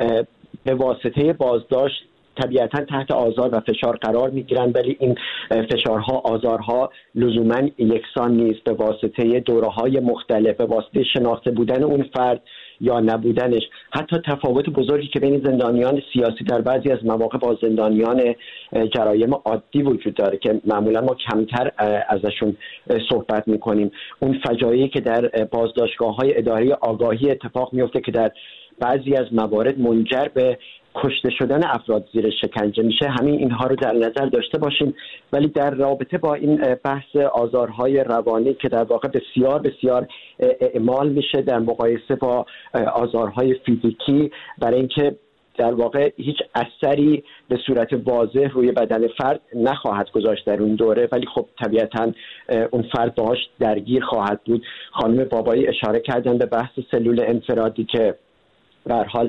[SPEAKER 7] به واسطه بازداشت طبیعتا تحت آزار و فشار قرار میگیرن، ولی این فشارها، آزارها لزوما یکسان نیست. به واسطه دوره‌های مختلف، به واسطه شناخته بودن اون فرد یا نبودنش، حتی تفاوت بزرگی که بین زندانیان سیاسی در بعضی از مواقع با زندانیان جرایم عادی وجود داره که معمولا ما کمتر ازشون صحبت میکنیم. اون فجایعی که در بازداشتگاه‌های اداری آگاهی اتفاق میفته که در بعضی از موارد منجر به کشته شدن افراد زیر شکنجه میشه، همین اینها رو در نظر داشته باشیم. ولی در رابطه با این بحث آزارهای روانی که در واقع بسیار بسیار اعمال میشه در مقایسه با آزارهای فیزیکی، برای اینکه در واقع هیچ اثری به صورت واضح روی بدن فرد نخواهد گذاشت در اون دوره، ولی خب طبیعتاً اون فرد باهاش درگیر خواهد بود. خانم بابایی اشاره کردن به بحث سلول انفرادی که به هر حال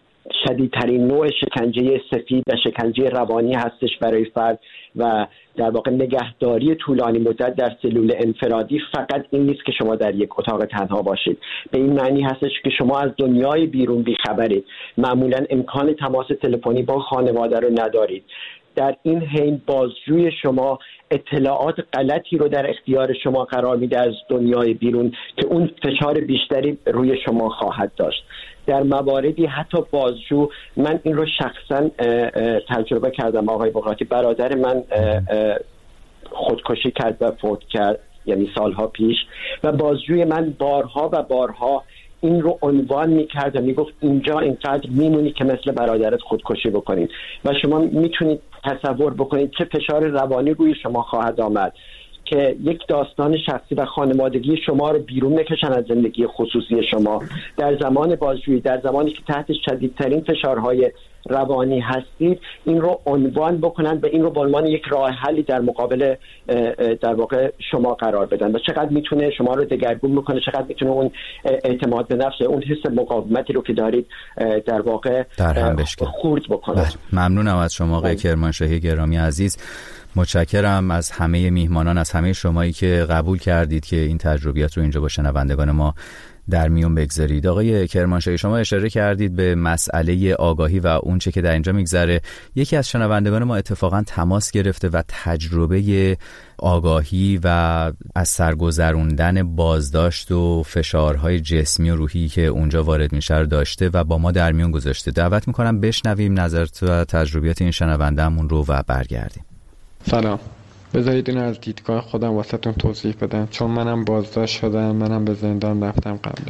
[SPEAKER 7] شدیدترین نوع شکنجه سفید و شکنجه روانی هستش برای فرد، و در واقع نگهداری طولانی مدت در سلول انفرادی فقط این نیست که شما در یک اتاق تنها باشید. به این معنی هستش که شما از دنیای بیرون بیخبرید، معمولا امکان تماس تلفنی با خانواده رو ندارید. در این حین بازجوی شما اطلاعات غلطی رو در اختیار شما قرار میده از دنیای بیرون که اون فشار بیشتری روی شما خواهد داشت. در مواردی حتی بازجو، من این رو شخصا تجربه کردم آقای بغراتی، برادر من خودکشی کرد و فوت کرد، یعنی سالها پیش، و بازجوی من بارها و بارها این رو عنوان میکرد و میگفت اینجا اینقدر میمونی که مثل برادرت خودکشی بکنید. و شما میتونید تصور بکنید چه فشار روانی روی شما خواهد آمد که یک داستان شخصی و خانوادگی شما رو بیرون نکشن از زندگی خصوصی شما در زمان بازجویی، در زمانی که تحت شدیدترین فشارهای روانی هستید، این رو عنوان بکنن و این رو به عنوان یک راه حلی در مقابل در واقع شما قرار بدن و چقدر میتونه شما رو دگرگون بکنه، چقدر میتونه اون اعتماد به نفس، اون حس مقاومتی رو که دارید در واقع خورد بکنه.
[SPEAKER 5] ممنونم از شما آقای کرمانشاهی گرامی عزیز. متشکرم از همه میهمانان، از همه شمایی که قبول کردید که این تجربیات رو اینجا با شنوندگان ما در میون بگذارید. آقای کرمانشاهی، شما اشاره کردید به مسئله آگاهی و اون چه که در اینجا میگذره. یکی از شنوندگان ما اتفاقا تماس گرفته و تجربه آگاهی و از سرگذروندن بازداشت و فشارهای جسمی و روحی که اونجا وارد میشه داشته و با ما در میون گذاشته. دعوت میکنم بشنویم نظرات و تجربیات این شنونده‌مون رو و برگردیم.
[SPEAKER 11] سلام، بذارید اینو از دیدگاه خودم واسهتون توضیح بدم، چون منم بازداشت شدم، منم به زندان رفتم قبلا.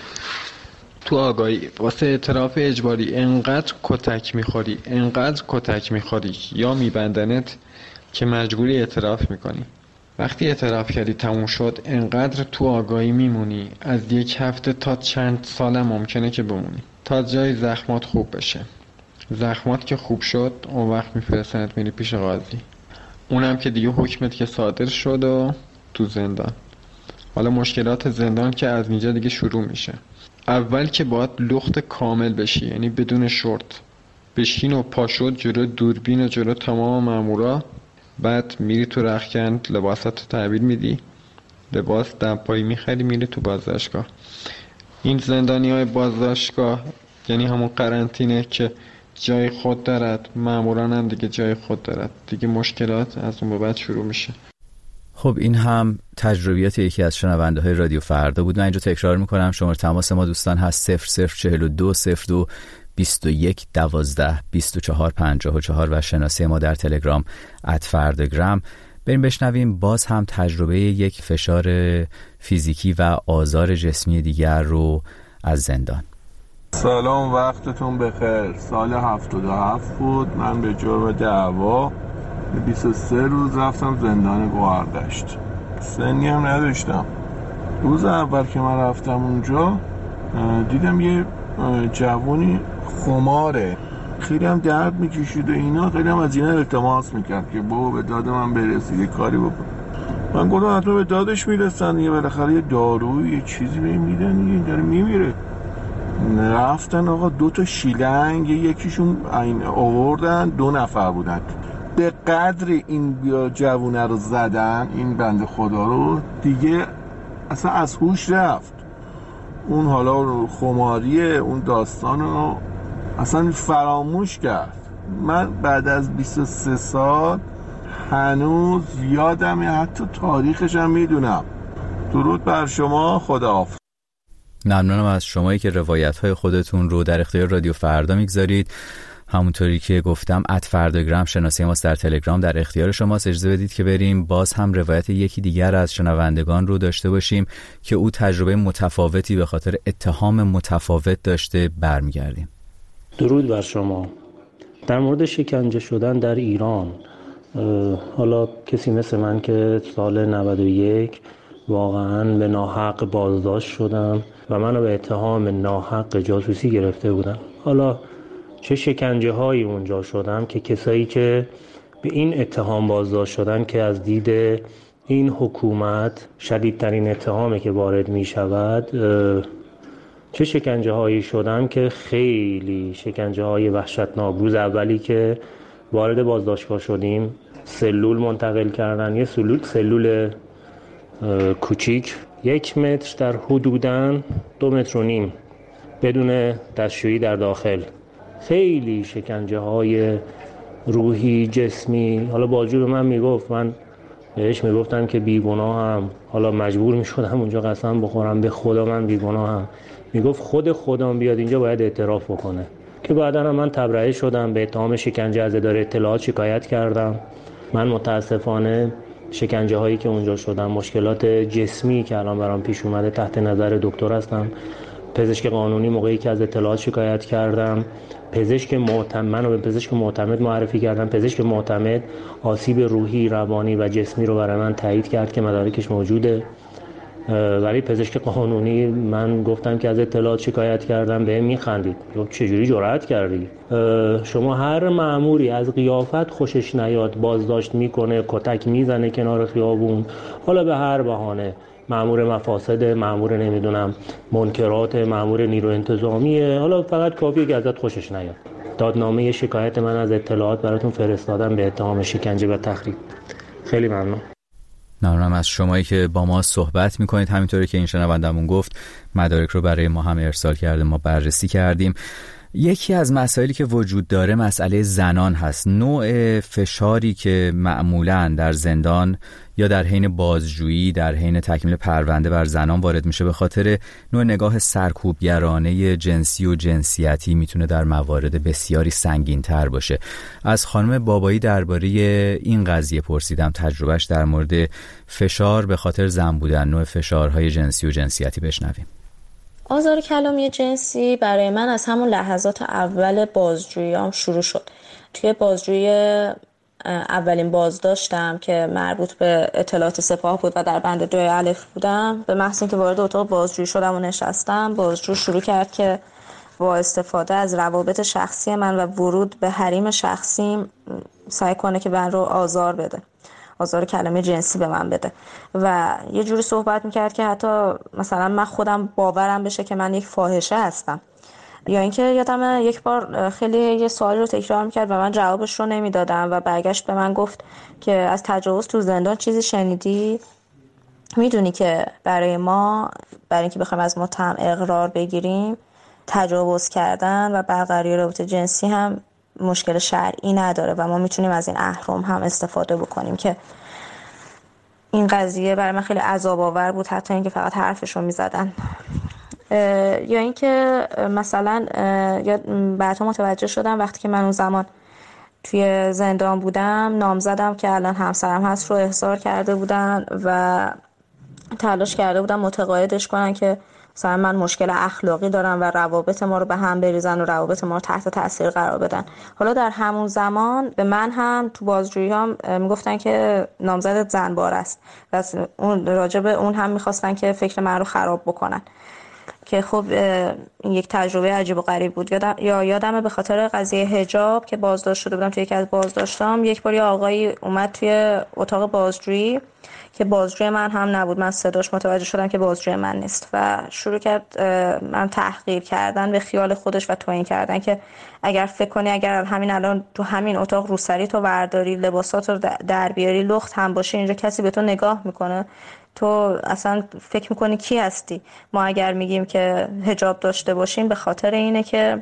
[SPEAKER 11] تو آگاهی واسه اعتراف اجباری انقدر کتک میخوری انقدر کتک میخوری یا میبندنت که مجبوری اعتراف میکنی. وقتی اعتراف کردی تموم شد، انقدر تو آگاهی میمونی از یک هفته تا چند سال ممکنه که بمونی تا جای زخمات خوب بشه. زخمات که خوب شد اون وقت میفرستنت میری پیش قاضی، اونم که دیگه حکمت که صادر شد و تو زندان. حالا مشکلات زندان که از اینجا دیگه شروع میشه. اول که باید لخت کامل بشی، یعنی بدون شورت بشین و پاشد جلو دوربین و جلو تمام مامورا. بعد میری تو رختکن، لباساتو تحویل میدی، لباس دمپایی میخری، میری تو بازداشتگاه. این زندانی های بازداشتگاه یعنی همون قرنطینه که جای خود دارد، ماموران هم دیگه جای خود دارد. دیگه مشکلات از اون به بعد شروع میشه.
[SPEAKER 5] خب این هم تجربیات یکی از شنونده های رادیو فردا بود. من اینجا تکرار میکنم شماره تماس ما دوستان هست صفر صفر چهل و دو صفر دو بیست و یک دوازده بیست و چهار پنجاه و چهار و شناسه ما در تلگرام ات فرداگرام. بریم بشنویم باز هم تجربه یک فشار فیزیکی و آزار جسمی دیگر رو از زندان.
[SPEAKER 12] سلام، وقتتون بخیر. سال هفتاد و هفت بود. من به جرم دعوا بیست و سه روز رفتم زندان گوهردشت. سنی هم نداشتم. روز اول که من رفتم اونجا دیدم یه جوونی خماره، خیلی هم درد میکشید و اینا، خیلی هم از اینا التماس میکرد که بابا به داد من برسید یه کاری بکن. من گفتم حتما به دادش میرسن، یه بالاخره یه داروی یه چیزی بهم میدن، این داره میمیره. رفتن آقا دو تا شیلنگ یکیشون این آوردن، دو نفر بودن. به قدر این جوونه رو زدن، این بنده خدا رو، دیگه اصلا از هوش رفت. اون حالا خماریه، اون داستان رو اصلا فراموش کرد. من بعد از بیست و سه سال هنوز یادمه، حتی تاریخش هم میدونم. درود بر شما، خداحافظ.
[SPEAKER 5] ممنونم از شمایی که روایت‌های خودتون رو در اختیار رادیو فردا میگذارید. همونطوری که گفتم ات فرداگرام شناسه ماست در تلگرام، در اختیار شماست. اجازه بدید که بریم باز هم روایت یکی دیگر از شنوندگان رو داشته باشیم که او تجربه متفاوتی به خاطر اتهام متفاوت داشته. برمیگردیم.
[SPEAKER 13] درود بر شما. در مورد شکنجه شدن در ایران، حالا کسی مثل من که سال نود و یک واقعاً به ناحق بازداشت شدم و منو به اتهام ناحق جاسوسی گرفته بودن. حالا چه شکنجه هایی اونجا شدم که کسایی که به این اتهام بازداشت شدن که از دید این حکومت شدیدترین اتهامی که وارد می شود، چه شکنجه هایی شدم که خیلی شکنجه های وحشتناک. روز اولی که وارد بازداشتگاه شدیم سلول منتقل کردن، یه سلول سلول کوچیک یک متر در حدوداً دو متر و نیم بدون دستشویی در داخل. خیلی شکنجه های روحی جسمی. حالا باجور به من میگفت، من بهش میگفتم که بیگناهم، حالا مجبور میشدم اونجا قسم بخورم به خدا من بیگناهم. میگفت خود خودم بیاد اینجا باید اعتراف بکنه، که بعدا من تبرئه شدم، به اتهام شکنجه از اداره اطلاعات شکایت کردم. من متاسفانه شکنجه هایی که اونجا شدم، مشکلات جسمی که الان برام پیش اومده، تحت نظر دکتر هستم، پزشک قانونی. موقعی که از اطلاعات شکایت کردم، پزشک معتمد منو به پزشک معتمد معرفی کردم. پزشک معتمد آسیب روحی، روانی و جسمی رو برای من تایید کرد که مدارکش موجوده. ولی پزشک قانونی من گفتم که از اطلاعات شکایت کردم، بهم میخندید. گفت چجوری جرأت کردی؟ شما هر مأموری از قیافت خوشش نیاد بازداشت میکنه، کتک میزنه کنار خیابون، حالا به هر بهانه، مأمور مفاسد، مأمور نمیدونم منکرات، مأمور نیرو انتظامیه، حالا فقط کافیه که ازت خوشش نیاد. دادنامه شکایت من از اطلاعات براتون فرستادم به اتهام شکنجه و تخریب. خیلی ممنون.
[SPEAKER 5] ممنونم از شمایی که با ما صحبت میکنید. همینطوری که این شنوندمون گفت مدارک رو برای ما هم ارسال کرده، ما بررسی کردیم. یکی از مسائلی که وجود داره مسئله زنان هست. نوع فشاری که معمولاً در زندان یا در حین بازجویی، در حین تکمیل پرونده بر زنان وارد میشه، به خاطر نوع نگاه سرکوبگرانه جنسی و جنسیتی میتونه در موارد بسیاری سنگین تر باشه. از خانم بابایی درباره این قضیه پرسیدم، تجربهش در مورد فشار به خاطر زن بودن، نوع فشارهای جنسی و جنسیتی بشنویم.
[SPEAKER 6] آزار کلامی جنسی برای من از همون لحظات اول بازجوییام شروع شد. توی بازجویی اولین بازداشتم که مربوط به اطلاعات سپاه بود و در بند دوی الف بودم، به محض اینکه وارد اتاق بازجویی شدم و نشستم، بازجو شروع کرد که با استفاده از روابط شخصی من و ورود به حریم شخصیم سعی کنه که من رو آزار بده، آزار کلمه جنسی به من بده و یه جوری صحبت میکرد که حتی مثلا من خودم باورم بشه که من یک فاحشه هستم. یا اینکه یادم یک بار خیلی یه سوالی رو تکرار میکرد و من جوابش رو نمیدادم و برگشت به من گفت که از تجاوز تو زندان چیزی شنیدی؟ میدونی که برای ما، برای اینکه بخوایم از متهم اقرار بگیریم، تجاوز کردن و برقراری رابطه جنسی هم مشکل شرعی نداره و ما میتونیم از این اهرم هم استفاده بکنیم. که این قضیه برای من خیلی عذاب آور بود، حتی اینکه فقط حرفش رو میزدن. یا اینکه مثلا بعدها متوجه شدم وقتی که من اون زمان توی زندان بودم، نامزدم که الان همسرم هست رو احضار کرده بودن و تلاش کرده بودن متقاعدش کنن که مثلا من مشکل اخلاقی دارم و روابط ما رو به هم بریزن و روابط ما رو تحت تاثیر قرار بدن. حالا در همون زمان به من هم تو بازجویی هم میگفتن که نامزدت زنبار است و اون راجب اون هم میخواستن که فکر من رو خراب بکنن، که خب این یک تجربه عجیب و غریب بود. یادم یا یادمه به خاطر قضیه حجاب که بازداشت شده بودم توی یکی از بازداشتام، یک بار یه آقایی اومد توی اتاق بازجویی که بازجوی من هم نبود، من صداش متوجه شدم که بازجوی من نیست و شروع کرد من تحقیر کردن به خیال خودش و توهین کردن که اگر فکر کنی اگر همین الان تو همین اتاق روسری تو ورداری، لباسات رو در بیاری، لخت هم باشه، اینجا کسی به تو نگاه میکنه، تو اصلا فکر میکنی کی هستی؟ ما اگر میگیم که حجاب داشته باشیم به خاطر اینه که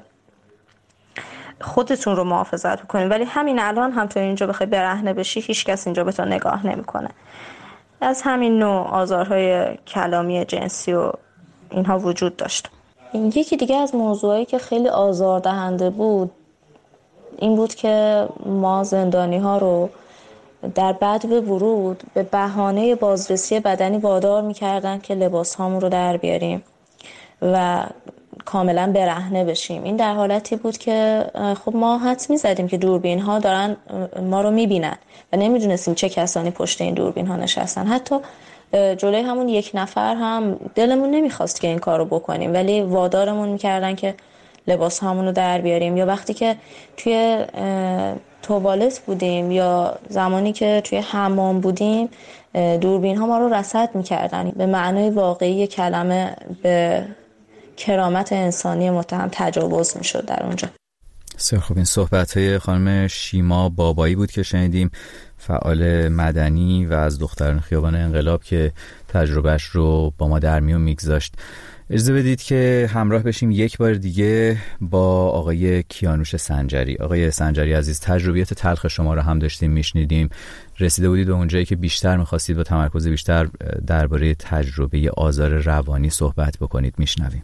[SPEAKER 6] خودتون رو محافظت بکنیم، ولی همین الان هم تو اینجا بخوای برهنه بشی هیچ کس اینجا به تو نگاه نمیکنه. از همین نوع آزارهای کلامی جنسی و اینها وجود داشت. یکی دیگه از موضوعایی که خیلی آزاردهنده بود این بود که ما زندانی ها رو در بعد به ورود به بهانه بازرسی بدنی وادار می‌کردن که لباس هامون رو در بیاریم و کاملا برهنه بشیم. این در حالتی بود که خب ما حدس می‌زدیم که دوربین ها دارن ما رو می‌بینن و نمی‌دونستیم چه کسانی پشت این دوربین ها نشستن. حتی جلوی همون یک نفر هم دلمون نمی‌خواست که این کارو بکنیم، ولی وادارمون می‌کردن که لباس هامون رو در بیاریم. یا وقتی که توی توالت بودیم یا زمانی که توی حمام بودیم، دوربین ها ما رو رصد می‌کردن. به معنای واقعی کلمه به کرامت انسانی متهم تجاوز می‌شد در اونجا.
[SPEAKER 5] بسیار خوب. این صحبت‌های خانم شیما بابایی بود که شنیدیم، فعال مدنی و از دختران خیابان انقلاب که تجربهش رو با ما در میون میگذاشت. اجازه بدید که همراه بشیم یک بار دیگه با آقای کیانوش سنجری. آقای سنجری عزیز، تجربیات تلخ شما رو هم داشتیم میشنیدیم، رسیده بودید به اونجایی که بیشتر میخواستید با تمرکز بیشتر درباره تجربه آزار روانی صحبت بکنید. میشنویم.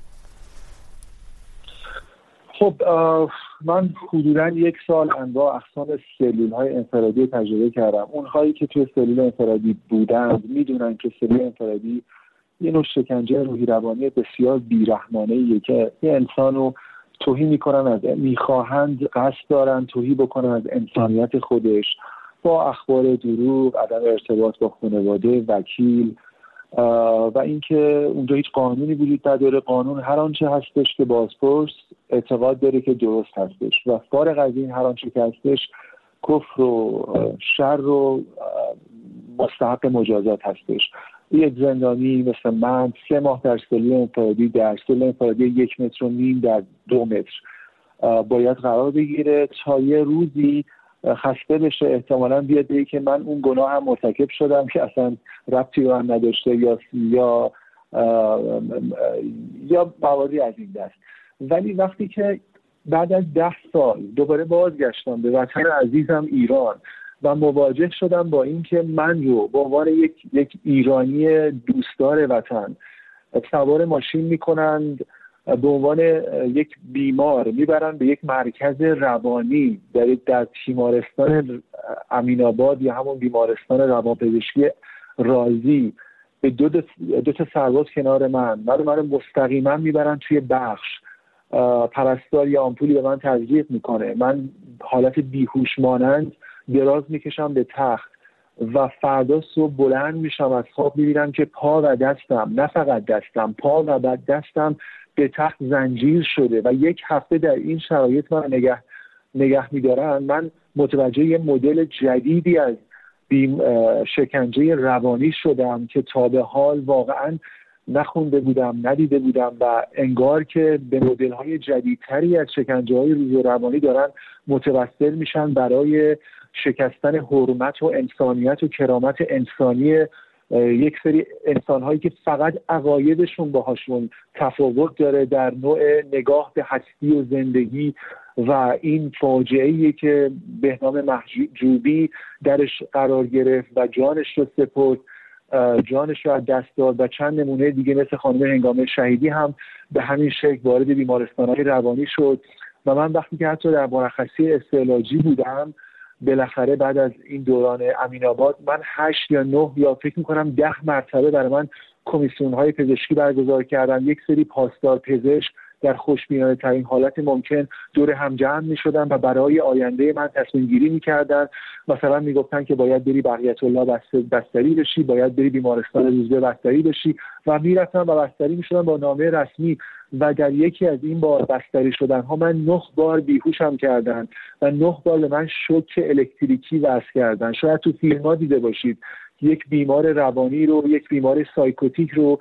[SPEAKER 2] خب من حدوداً یک سال انواع اقسام سلول های انفرادی تجربه کردم. اونهایی که توی سلول انفرادی بودند میدونن که سلول انفرادی یه نوع شکنجه روحی روانی بسیار بیرحمانه‌ایه که یه انسان رو توهین میکنن، از میخواهند قصد دارن توهین بکنن از انسانیت خودش با اخبار دروغ، عدم ارتباط با خانواده، وکیل و اینکه اونجا هیچ قانونی وجود نداره. قانون هر آنچه هستش که بازپرس اعتقاد داره که درست هستش و فارغ از این هر آنچه که هستش کفر و شر و مستحق مجازات هستش. یک زندانی مثل من سه ماه در سلول انفرادی، در سلول انفرادی یک متر و نیم در دو متر باید قرار بگیره تا یه روزی خسته بشه، احتمالاً بیاد بگه که من اون گناه هم مرتکب شدم که اصلا ربطی به من نداشته یا یا یا مواردی از این دست. ولی وقتی که بعد از ده سال دوباره بازگشتم به وطن عزیزم ایران و مواجه شدم با این که من رو به عنوان یک یک ایرانی دوستدار وطن سوار ماشین میکنند، به عنوان یک بیمار میبرن به یک مرکز روانی در در تیمارستان امین‌آباد یا همون بیمارستان روانپزشکی رازی، به دو, دو تا سرباز کنار من من من مستقیما میبرن توی بخش. پرستار یا آمپولی به من تزریق میکنه، من حالت بیهوش مانند دراز میکشم به تخت و فردا صبح بلند میشم از خواب میبینم که پا و دستم، نه فقط دستم، پا و بعد دستم به تخت زنجیر شده و یک هفته در این شرایط من نگه نگه میدارن، من متوجه یه مدل جدیدی از شکنجه روانی شدم که تا به حال واقعا نخونده بودم، ندیده بودم و انگار که به مدل‌های جدیدتری از شکنجه‌های روحی و روانی دارن متوسل میشن برای شکستن حرمت و انسانیت و کرامت انسانی یک سری انسان‌هایی که فقط عقایدشون باهاشون تفاوت داره در نوع نگاه به هستی و زندگی و این فاجعه‌ای که بهنام محجوبی درش قرار گرفت و جانش رو سپرد، جانش رو از دست داد و چند نمونه دیگه مثل خانم هنگامه شهیدی هم به همین شکل وارد بیمارستان‌های روانی شد. و من وقتی که حتی در مرخصی استعلاجی بودم، بالاخره بعد از این دوران امین‌آباد، من هشت یا نه یا فکر می‌کنم ده مرتبه برای من کمیسیون‌های پزشکی برگزار کردن. یک سری پاسدار پزشک در خوشبینانه ترین حالت ممکن دور هم جمع می‌شدن و برای آینده من تصمیم گیری می‌کردن. مثلا میگفتن که باید بری بقیت الله بستری بشی، باید بری بیمارستان روزبه بستری بشی و میرفتم و بستری می‌شدم با نامه رسمی و در یکی از این بار بستری شدن ها من نه بار بیهوشم کردن و نه بار به من شوک الکتریکی وصل کردن. شاید تو فیلم ها دیده باشید یک بیمار روانی رو، یک بیمار سایکوتیک رو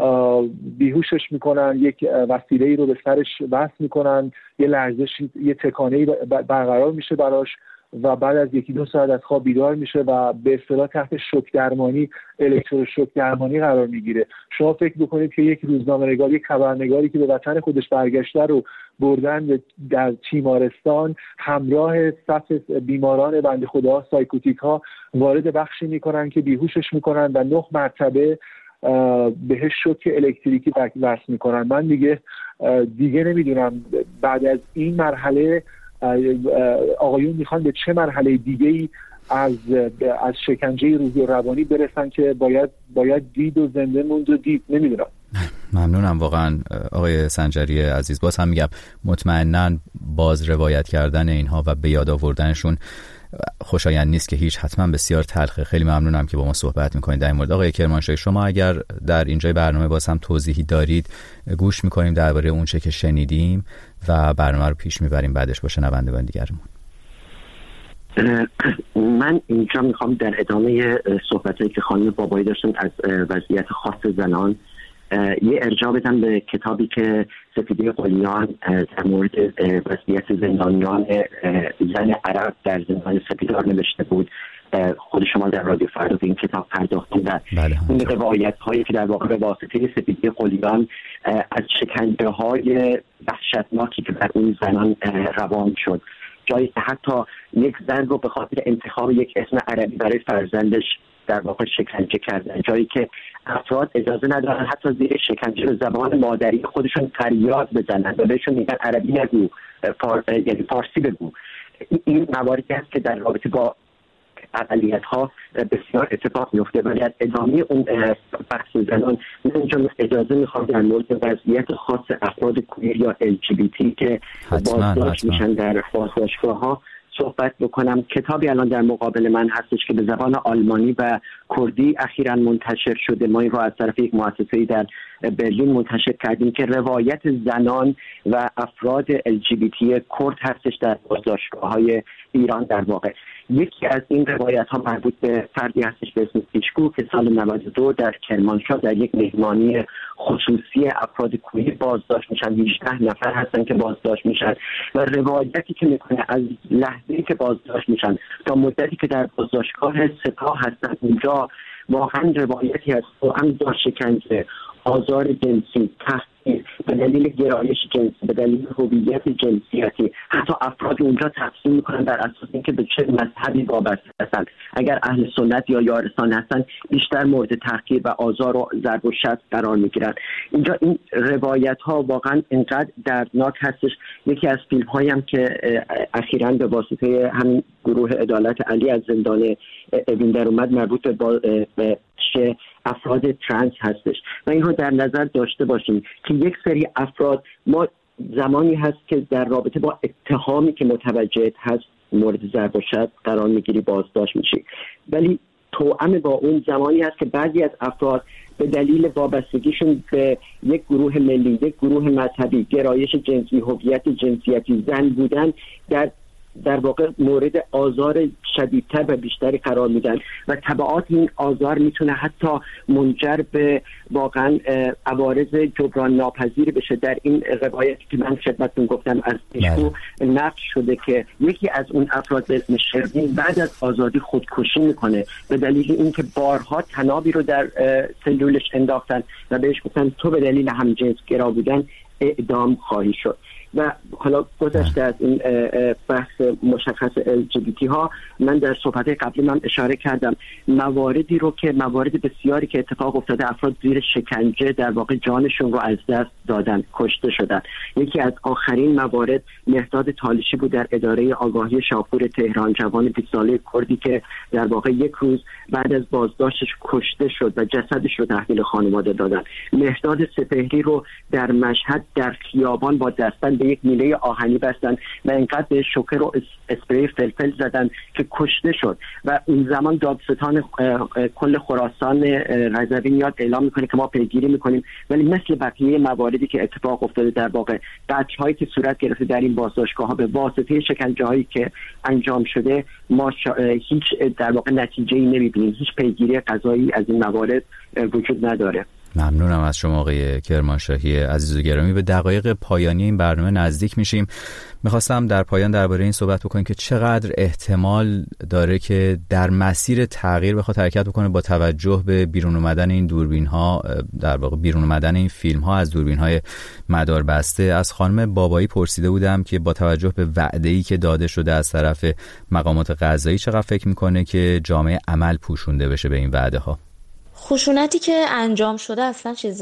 [SPEAKER 2] بیهوشش میکنن، یک وسیله‌ای رو به سرش وصل میکنن، یه لرزشی، یه تکانه‌ای برقرار میشه براش و بعد از یکی دو ساعت از خواب بیدار میشه و به اصطلاح تحت شوک درمانی، الکتروشوک درمانی قرار میگیره. شما فکر بکنید که یک روزنامه‌نگار، یک خبرنگاری که به وطن خودش برگشته رو بردن در تیمارستان، همراه صف بیماران بنده خدا سایکوتیک ها وارد بخشی میکنن که بیهوشش میکنن و نه مرتبه بهش شوک الکتریکی وصل میکنن. من دیگه دیگه نمیدونم بعد از این مرحله آقایون میخوان به چه مرحله دیگه‌ای از از شکنجه روحی و روانی برسن که باید باید دید و زنده موند و دید. نمیدونم.
[SPEAKER 5] ممنونم واقعا آقای سنجری عزیز. باز هم میگم مطمئناً باز روایت کردن اینها و به یاد آوردنشون خوشایند نیست که هیچ، حتما بسیار تلخه. خیلی ممنونم که با ما صحبت میکنید در این مورد. آقای کرمانشاهی، شما اگر در اینجای برنامه باز هم توضیحی دارید گوش میکنیم درباره اون چه که شنیدیم و برنامه رو پیش میبریم بعدش با شنوندگان دیگرمون.
[SPEAKER 7] من اینجا میخوام در ادامه صحبتایی که خانم بابایی داشتن از وضعیت خاص زنان یه ارجاع بدم به کتابی که سپیده قلیان در مورد وضعیت زندانیان زن عرب در زندان سپیدار نوشته بود. خود شما در رادیو فردا به این کتاب پرداختید و این روایت هایی که در واقع به واسطه سپیده قلیان از شکنجه های وحشتناکی که بر اون زنان روان شد، جایی که حتی یک زن رو به خاطر انتخاب یک اسم عربی برای فرزندش در واقع شکنجه کردن، جایی که افراد اجازه ندارن حتی زیر شکنجه به زبان مادری خودشون فریاد بزنن و بهشون میگن عربی نگو، فار... یعنی فارسی بگو. این مواردی هست که در رابطه با اقلیت ها بسیار اتفاق میفته. ولی از ادامه اون بحث زنان من اینجا اجازه میخوام در مورد وضعیت خاص افراد کویر یا ال جی بی تی که بازداشت میشن در بازداشتگاه ها صحبت بکنم. کتابی الان در مقابل من هستش که به زبان آلمانی و کردی اخیراً منتشر شده. ما این رو از طرف یک مؤسسه‌ای در برلین منتشر کردیم که روایت زنان و افراد ال جی بی تی کرد هستش در بازداشتگاه‌های ایران. در واقع یکی از این روایت ها مربوط به فردی هستش به اسم پیشکو که سال نود و دو در کرمانشاه در یک مهمانی خصوصی افراد کویر بازداشت میشن. هجده نفر هستن که بازداشت میشن و روایتی که میکنه از لحظه‌ای که بازداشت میشن تا مدتی که در بازداشتگاه سپاه هستن اونجا واقعا روایتی هست و هم داشت شکنجه، آزار جنسی، تحقیر به دلیل گرایش جنسی، به دلیل هویت جنسیتی. حتی افراد اونجا تقسیم میکنن بر اساس اینکه به چه مذهبی وابسته هستن. اگر اهل سنت یا یارسان هستن بیشتر مورد تحقیر و آزار و ضرب و شتم قرار میگیرن. اینجا این روایت ها واقعا اینقدر دردناک هستش. یکی از فیلم هایی هم که اخیراً به واسطه همین گروه عدالت علی از زندان اوین در اومد مربوط به افراد ترنس هستش و این رو در نظر داشته باشیم که یک سری افراد، ما زمانی هست که در رابطه با اتهامی که متوجه هست مورد ضرب و شتم قرار میگیری، بازداشت میشی. ولی توأم با اون زمانی هست که بعضی از افراد به دلیل وابستگیشون به یک گروه ملی، یک گروه مذهبی، گرایش جنسی، هویت جنسیتی، زن بودن، در در واقع مورد آزار شدیدتر و بیشتری قرار میدن و تبعات این آزار میتونه حتی منجر به واقعا عوارض جبران ناپذیر بشه. در این روایتی که من خدمتتون گفتم از پیشگو نقش شده که یکی از اون افراد به اسم شروین بعد از آزادی خودکشی میکنه به دلیل اینکه بارها تنابی رو در سلولش انداختن و بهش گفتن تو به دلیل همجنسگرا بودن اعدام خواهی شد. و حالا گذشته از این بحث مشخص ال جی بی تی ها، من در صحبت قبلی من اشاره کردم مواردی رو که موارد بسیاری که اتفاق افتاده، افراد زیر شکنجه در واقع جانشون رو از دست دادن، کشته شدن. یکی از آخرین موارد مهداد تالیشی بود در اداره آگاهی شاپور تهران، جوان بیست ساله کردی که در واقع یک روز بعد از بازداشتش کشته شد و جسدش رو تحویل خانواده دادن. مهداد سپهری رو در مشهد در خیابان با دستن به یک میله آهنی بستن و اینقدر به شوکر و اسپری فلفل زدن که کشته شد و اون زمان دادستان کل خراسان رضوی میاد اعلام میکنه که ما پیگیری میکنیم، ولی مثل بقیه مواردی که اتفاق افتاده در واقع قتل‌هایی که صورت گرفته در این بازداشتگاه‌ها به واسطه شکنجه‌هایی که انجام شده، ما هیچ در واقع نتیجه‌ای نمی‌بینیم، هیچ پیگیری قضایی از این موارد وجود نداره.
[SPEAKER 5] ممنونم از شما آقای کرمانشاهی عزیز و گرامی. به دقایق پایانی این برنامه نزدیک میشیم. میخواستم در پایان درباره این صحبت بکنیم که چقدر احتمال داره که در مسیر تغییر بخواد حرکت بکنه با توجه به بیرون اومدن این دوربین ها، در واقع بیرون اومدن این فیلم ها از دوربین های مدار بسته. از خانم بابایی پرسیده بودم که با توجه به وعده‌ای که داده شده از طرف مقامات قضایی چقدر فکر میکنه که جامعه عمل پوشونده بشه به این وعده ها؟
[SPEAKER 6] خشونتی که انجام شده اصلا چیز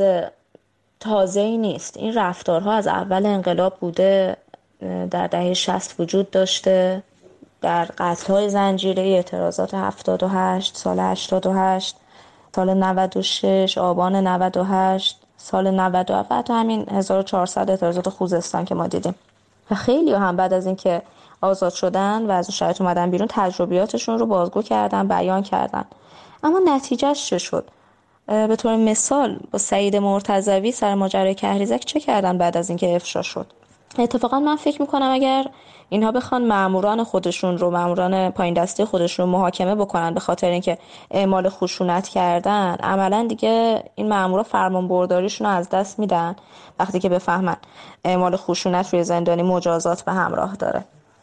[SPEAKER 6] تازه‌ای نیست. این رفتارها از اول انقلاب بوده، در دهه شصت وجود داشته، در قتل‌های زنجیره‌ای، اعتراضات هفتاد و هشت، سال هشتاد و هشت، سال نود و شش، آبان نود و هشت، سال نود و هفت، حتی همین هزار و چهارصد اعتراضات خوزستان که ما دیدیم. و خیلی هم بعد از اینکه آزاد شدن و از شرایط اومدن بیرون تجربیاتشون رو بازگو کردن، بیان کردن. اما نتیجهش چه شد؟ به طور مثال با سعید مرتضوی سر ماجرای کهریزک چه کردن بعد از اینکه افشا شد؟ اتفاقا من فکر میکنم اگر اینها بخوان ماموران خودشون رو، ماموران پایین دستی خودشون رو محاکمه بکنن به خاطر اینکه اعمال خشونت کردن، عملا دیگه این مامورا فرمان برداریشون رو از دست میدن وقتی که بفهمن اعمال خشونت روی زندانی مجازات به همراه داره.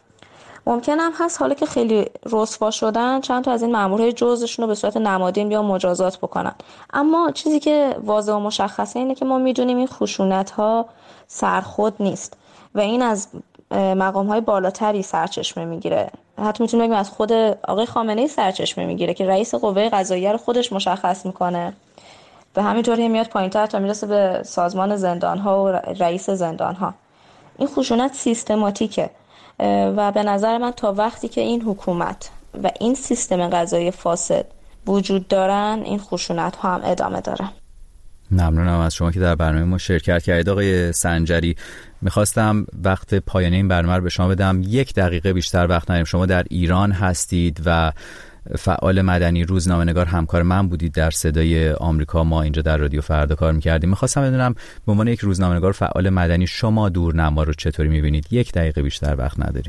[SPEAKER 6] ممکن هم هست حالا که خیلی رسوا شدن چند تا از این مامورای جزشون رو به صورت نمادین یا مجازات بکنن، اما چیزی که واضح و مشخصه اینه که ما میدونیم این خشونت ها سرخود نیست و این از مقام های بالاتری سرچشمه میگیره. حتی میتونیم بگیم از خود آقای خامنه‌ای سرچشمه میگیره که رئیس قوه قضاییه رو خودش مشخص میکنه و همینطوری میاد پایین‌تر تا میرسه به سازمان زندان ها و رئیس زندان ها. این خشونت سیستماتیکه و به نظر من تا وقتی که این حکومت و این سیستم قضایی فاسد وجود دارن، این خشونت ها هم ادامه داره.
[SPEAKER 5] ممنونم از شما که در برنامه ما شرکت کردید. آقای سنجری، میخواستم وقت پایانی این برنامه رو به شما بدم، یک دقیقه بیشتر وقت نداریم. شما در ایران هستید و فعال مدنی، روزنامه‌نگار، همکار من بودید در صدای آمریکا، ما اینجا در رادیو فردا کار می‌کردیم. می‌خواستم بدونم به عنوان یک روزنامه‌نگار فعال مدنی شما دورنما رو چطوری می‌بینید؟ یک دقیقه بیشتر وقت نداریم.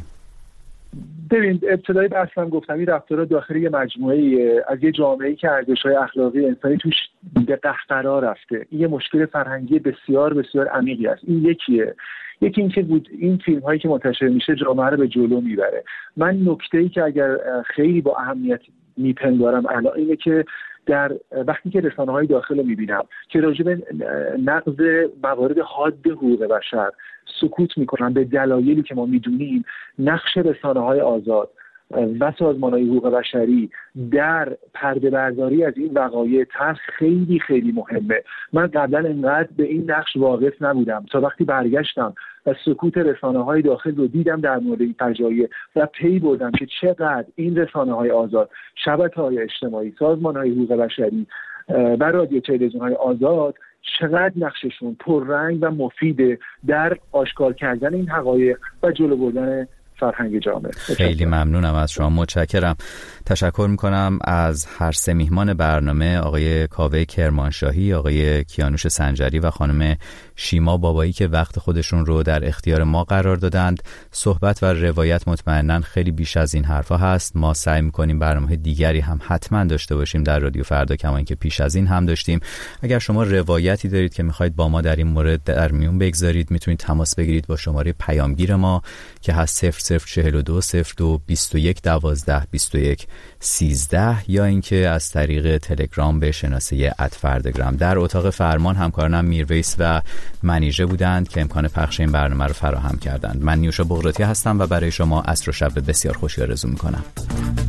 [SPEAKER 2] ببین، ابتدای بحثم گفتم این رفتارها داخل یه مجموعه از یه جامعه‌ای که ارزش‌های اخلاقی انسانی توش به قهقرا رفته. این یه مشکل فرهنگی بسیار بسیار عمیقی است. این یکیه. یکی این که بود این فیلم هایی که منتشر میشه جامعه رو به جلو میبره. من نکته‌ای که اگر خیلی با اهمیت میپندارم الان اینه که در وقتی که رسانه‌های داخل رو میبینم که راجع به نقض موارد حاد حقوق بشر سکوت میکنن به دلایلی که ما میدونیم، نقش رسانه‌های آزاد و سازمان‌های حقوق بشری در پرده برداری از این وقایع تلخ خیلی خیلی مهمه. من قبلا انقدر به این نقش واقف نبودم تا وقتی برگشتم و سکوت رسانه‌های داخل رو دیدم در مورد این فجایع و پی بردم که چقدر این رسانه‌های آزاد، شبکه‌های اجتماعی، سازمان‌های حقوق بشری و رادیو تلویزیون‌های آزاد چقدر نقششون پررنگ و مفیده در آشکار کردن این حقایق و جلو بردن فرهنگ جامعه.
[SPEAKER 5] خیلی ممنونم از شما، متشکرم. تشکر میکنم از هر سه میهمان برنامه، آقای کاوه کرمانشاهی، آقای کیانوش سنجری و خانم شیما بابایی که وقت خودشون رو در اختیار ما قرار دادند. صحبت و روایت مطمئناً خیلی بیش از این حرفا هست. ما سعی میکنیم برنامه دیگری هم حتما داشته باشیم در رادیو فردا، کما اینکه پیش از این هم داشتیم. اگر شما روایتی دارید که میخواید با ما در این مورد در میون بگذارید، میتونید تماس بگیرید با شماره پیامگیر ما که هست صفر صفر چهل و دو صفر دو بیست و یک دوازده بیست و یک سیزده، یا اینکه از طریق تلگرام به شناسه ات فردگرام. در اتاق فرمان همکارانم میرویس و منیژه بودند که امکان پخش این برنامه رو فراهم کردند. من نیوشا بغراتی هستم و برای شما عصر و شب بسیار خوشی آرزو میکنم.